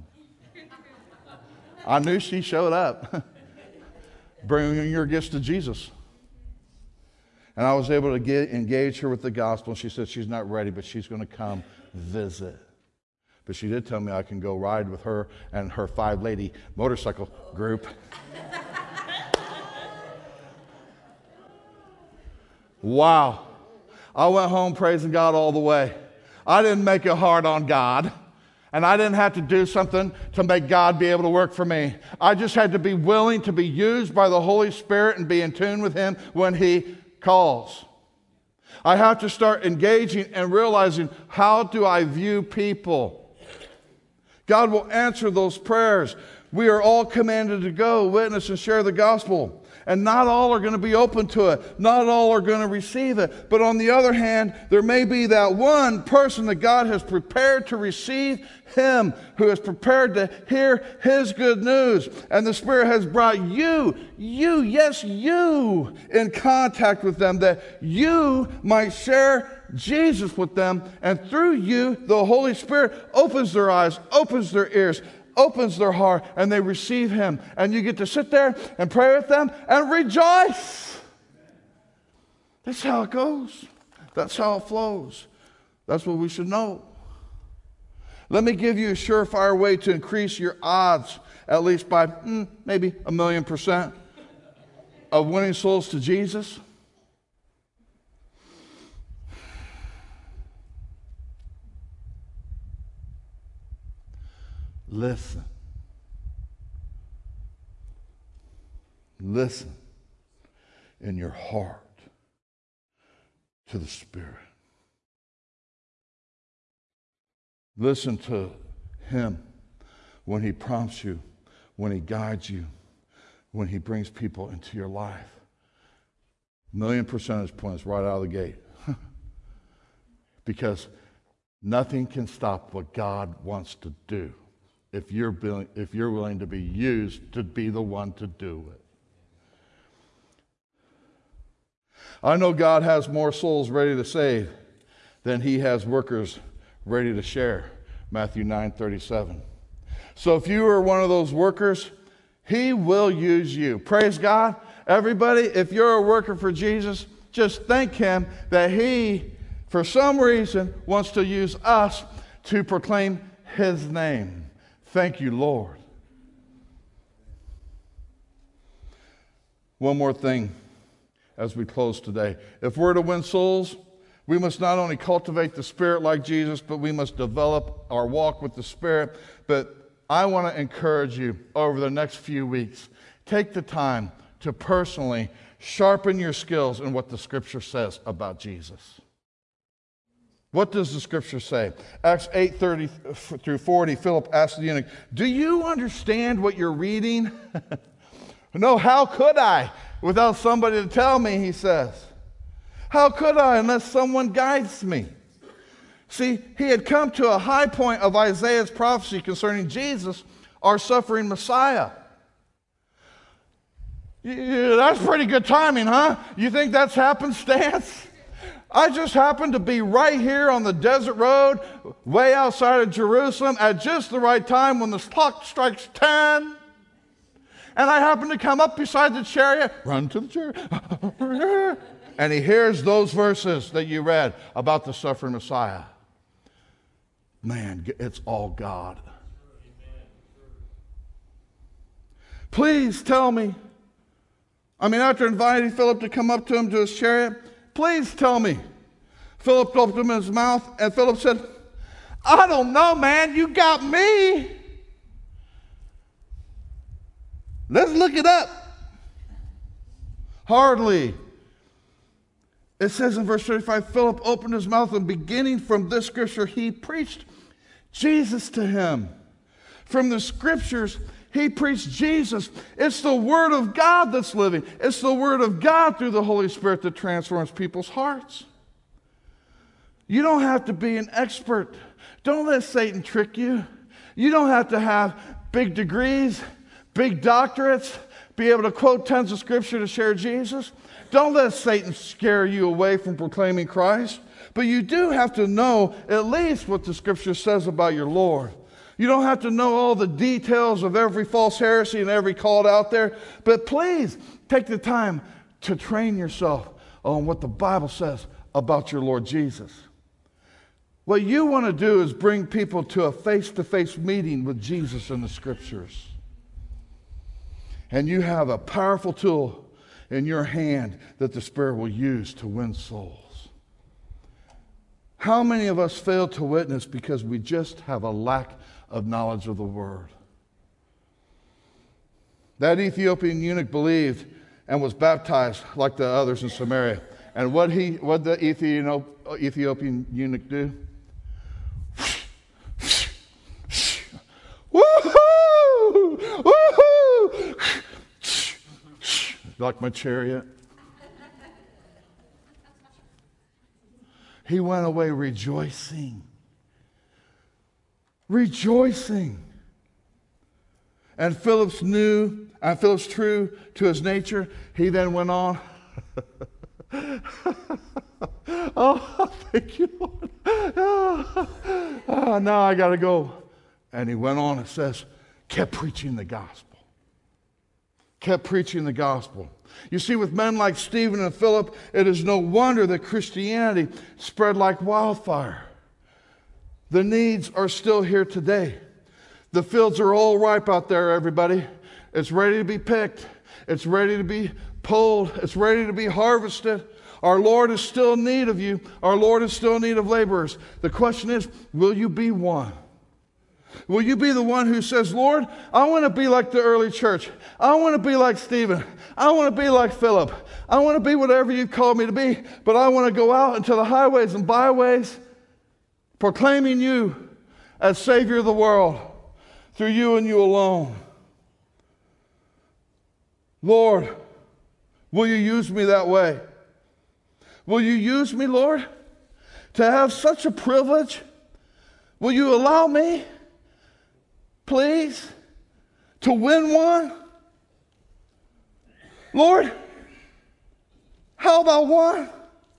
S1: I knew she showed up. Bringing your gifts to Jesus. And I was able to engage her with the gospel. She said she's not ready, but she's going to come visit. But she did tell me I can go ride with her and her 5-lady motorcycle group. Wow. I went home praising God all the way. I didn't make it hard on God. And I didn't have to do something to make God be able to work for me. I just had to be willing to be used by the Holy Spirit and be in tune with Him when He calls. I have to start engaging and realizing, how do I view people? God will answer those prayers. We are all commanded to go, witness, and share the gospel. And not all are going to be open to it. Not all are going to receive it. But on the other hand, there may be that one person that God has prepared to receive Him, who is prepared to hear His good news. And the Spirit has brought you, yes, you, in contact with them, that you might share Jesus with them. And through you, the Holy Spirit opens their eyes, opens their ears, opens their heart, and they receive Him. And you get to sit there and pray with them and rejoice. That's how it goes. That's how it flows. That's what we should know. Let me give you a surefire way to increase your odds, at least by maybe 1,000,000% of winning souls to Jesus. Listen. Listen in your heart to the Spirit. Listen to Him when He prompts you, when He guides you, when He brings people into your life. 1,000,000 percentage points right out of the gate. Because nothing can stop what God wants to do if you're willing to be used to be the one to do it. I know God has more souls ready to save than He has workers ready to share. Matthew 9:37. So if you are one of those workers, He will use you. Praise God. Everybody, if you're a worker for Jesus, just thank Him that He, for some reason, wants to use us to proclaim His name. Thank you, Lord. One more thing as we close today. If we're to win souls, we must not only cultivate the Spirit like Jesus, but we must develop our walk with the Spirit. But I want to encourage you over the next few weeks, take the time to personally sharpen your skills in what the Scripture says about Jesus. What does the Scripture say? Acts 8:30 through 40, Philip asked the eunuch, do you understand what you're reading? No, how could I? Without somebody to tell me, he says. How could I unless someone guides me? See, he had come to a high point of Isaiah's prophecy concerning Jesus, our suffering Messiah. Yeah, that's pretty good timing, huh? You think that's happenstance? I just happened to be right here on the desert road, way outside of Jerusalem, at just the right time when the clock strikes 10. And I happened to come up beside the chariot, run to the chariot, and he hears those verses that you read about the suffering Messiah. Man, it's all God. Please tell me. I mean, after inviting Philip to come up to him to his chariot, please tell me. Philip opened his mouth, and Philip said, I don't know, man. You got me. Let's look it up. Hardly. It says in verse 35, Philip opened his mouth, and beginning from this scripture, he preached Jesus to him. From the scriptures, he preached Jesus. It's the Word of God that's living. It's the Word of God through the Holy Spirit that transforms people's hearts. You don't have to be an expert. Don't let Satan trick you. You don't have to have big degrees, big doctorates, be able to quote tons of scripture to share Jesus. Don't let Satan scare you away from proclaiming Christ. But you do have to know at least what the scripture says about your Lord. You don't have to know all the details of every false heresy and every cult out there. But please take the time to train yourself on what the Bible says about your Lord Jesus. What you want to do is bring people to a face-to-face meeting with Jesus in the scriptures. And you have a powerful tool in your hand that the Spirit will use to win souls. How many of us fail to witness because we just have a lack of knowledge of the Word? That Ethiopian eunuch believed and was baptized like the others in Samaria. And what the Ethiopian eunuch do? Woohoo! Woohoo! Like my chariot. He went away rejoicing. Rejoicing. And Philip's true to his nature. He then went on. Oh, thank you, Lord. Oh, now I got to go. And he went on, it says, kept preaching the gospel. Kept preaching the gospel. You see, with men like Stephen and Philip, it is no wonder that Christianity spread like wildfire. The needs are still here today. The fields are all ripe out there, everybody. It's ready to be picked. It's ready to be pulled. It's ready to be harvested. Our Lord is still in need of you. Our Lord is still in need of laborers. The question is, will you be one? Will you be the one who says, Lord, I want to be like the early church. I want to be like Stephen. I want to be like Philip. I want to be whatever you've called me to be, but I want to go out into the highways and byways proclaiming you as Savior of the world through you and you alone. Lord, will you use me that way? Will you use me, Lord, to have such a privilege? Will you allow me, please, to win one? Lord, how about one?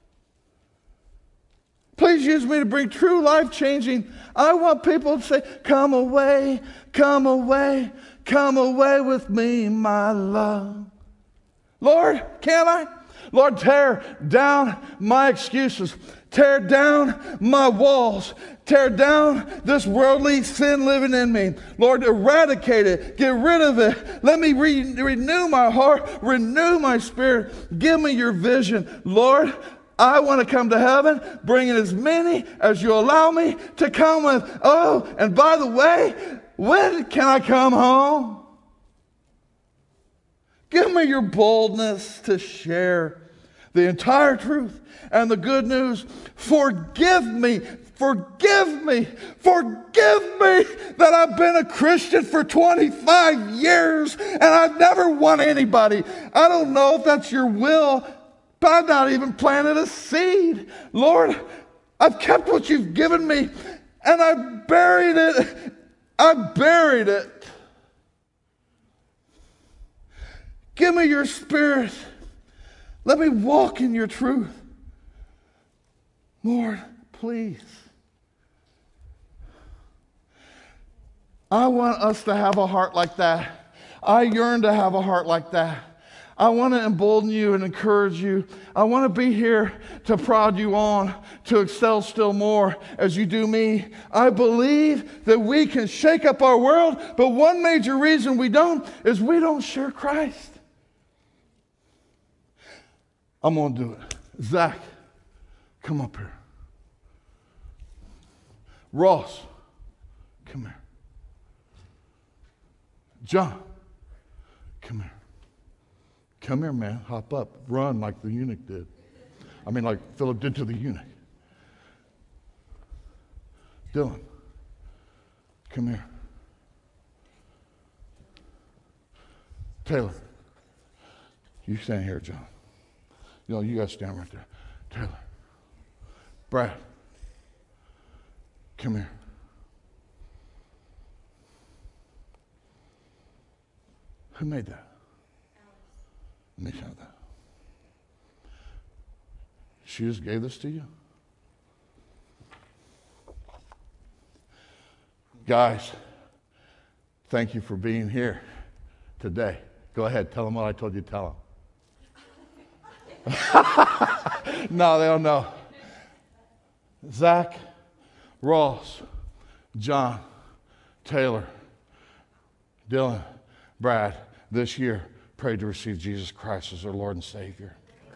S1: Please use me to bring true life-changing. I want people to say, come away, come away, come away with me, my love. Lord, can I? Lord, tear down my excuses. Tear down my walls. Tear down this worldly sin living in me. Lord, eradicate it. Get rid of it. Let me renew my heart. Renew my spirit. Give me your vision. Lord, I want to come to heaven, bringing as many as you allow me to come with. Oh, and by the way, when can I come home? Give me your boldness to share the entire truth and the good news. Forgive me that I've been a Christian for 25 years and I've never won anybody. I don't know if that's your will, but I've not even planted a seed. Lord, I've kept what you've given me and I buried it. I buried it. Give me your spirit. Let me walk in your truth. Lord, please. I want us to have a heart like that. I yearn to have a heart like that. I want to embolden you and encourage you. I want to be here to prod you on to excel still more as you do me. I believe that we can shake up our world, but one major reason we don't is we don't share Christ. I'm going to do it. Zach, come up here. Ross, come here. John, come here. Come here, man. Hop up. Run like the eunuch did. I mean, like Philip did to the eunuch. Dylan, come here. Taylor, you stand here, John. No, you guys stand right there. Taylor. Brad, come here. Who made that? Let me count that. She just gave this to you? Guys, thank you for being here today. Go ahead, tell them what I told you to tell them. No, they don't know. Zach, Ross, John, Taylor, Dylan, Brad, this year prayed to receive Jesus Christ as their Lord and Savior.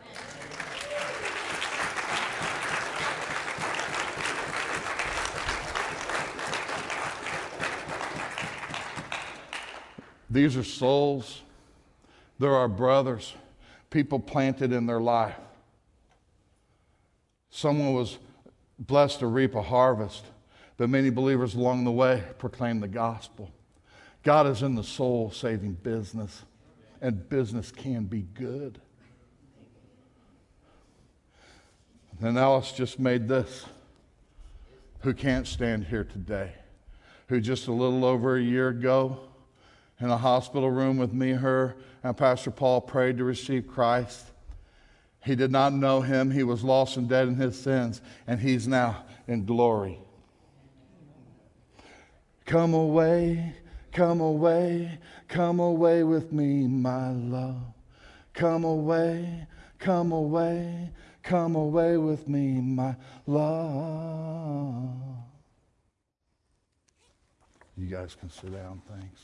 S1: These are souls. They're our brothers, people planted in their life. Someone was blessed to reap a harvest, but many believers along the way proclaimed the gospel. God is in the soul-saving business, and business can be good. And Alice just made this, who can't stand here today, who just a little over a year ago in a hospital room with me, her, and Pastor Paul prayed to receive Christ. He did not know him. He was lost and dead in his sins, and he's now in glory. Come away, come away, come away with me, my love. Come away, come away, come away with me, my love. You guys can sit down, thanks.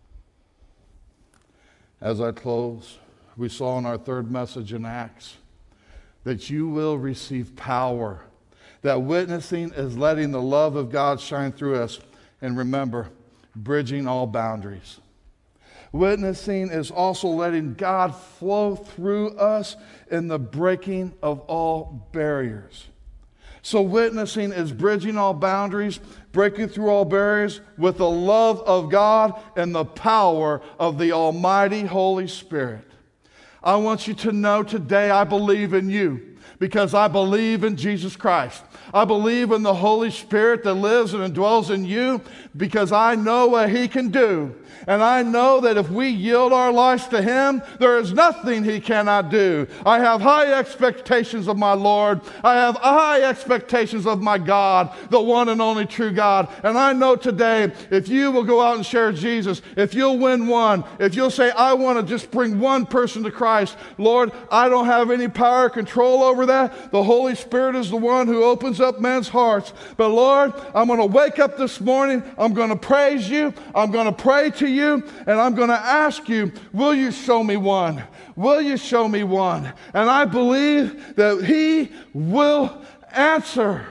S1: As I close, we saw in our third message in Acts that you will receive power. That witnessing is letting the love of God shine through us. And remember, bridging all boundaries. Witnessing is also letting God flow through us in the breaking of all barriers. So witnessing is bridging all boundaries, breaking through all barriers with the love of God and the power of the Almighty Holy Spirit. I want you to know today I believe in you because I believe in Jesus Christ. I believe in the Holy Spirit that lives and dwells in you because I know what He can do. And I know that if we yield our lives to Him, there is nothing He cannot do. I have high expectations of my Lord. I have high expectations of my God, the one and only true God. And I know today, if you will go out and share Jesus, if you'll win one, if you'll say, I want to just bring one person to Christ, Lord, I don't have any power or control over that. The Holy Spirit is the one who opens up men's hearts. But Lord, I'm going to wake up this morning. I'm going to praise you. I'm going to pray to you. And I'm going to ask you, will you show me one? Will you show me one? And I believe that He will answer.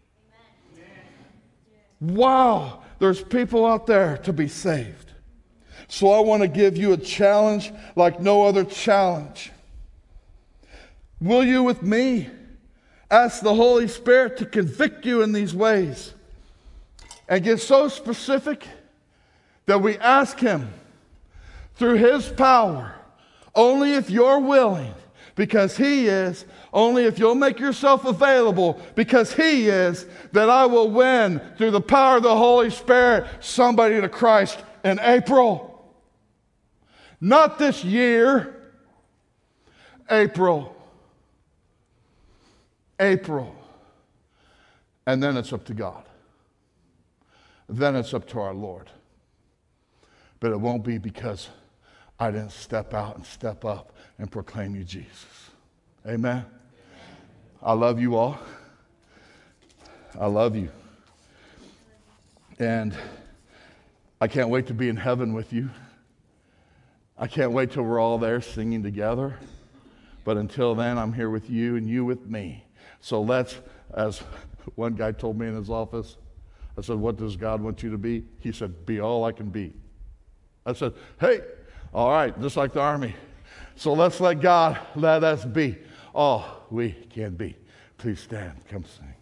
S1: Wow, there's people out there to be saved. So I want to give you a challenge like no other challenge. Will you with me ask the Holy Spirit to convict you in these ways and get so specific that we ask Him through His power, only if you're willing, because He is, only if you'll make yourself available, because He is, that I will win through the power of the Holy Spirit somebody to Christ in April. Not this year, April. April. And then it's up to God. Then it's up to our Lord. But it won't be because I didn't step out and step up and proclaim you Jesus. Amen. I love you all. I love you. And I can't wait to be in heaven with you. I can't wait till we're all there singing together. But until then, I'm here with you and you with me. So let's, as one guy told me in his office, I said, what does God want you to be? He said, be all I can be. I said, hey, all right, just like the army. So let's let God let us be all we can be. Please stand, come sing.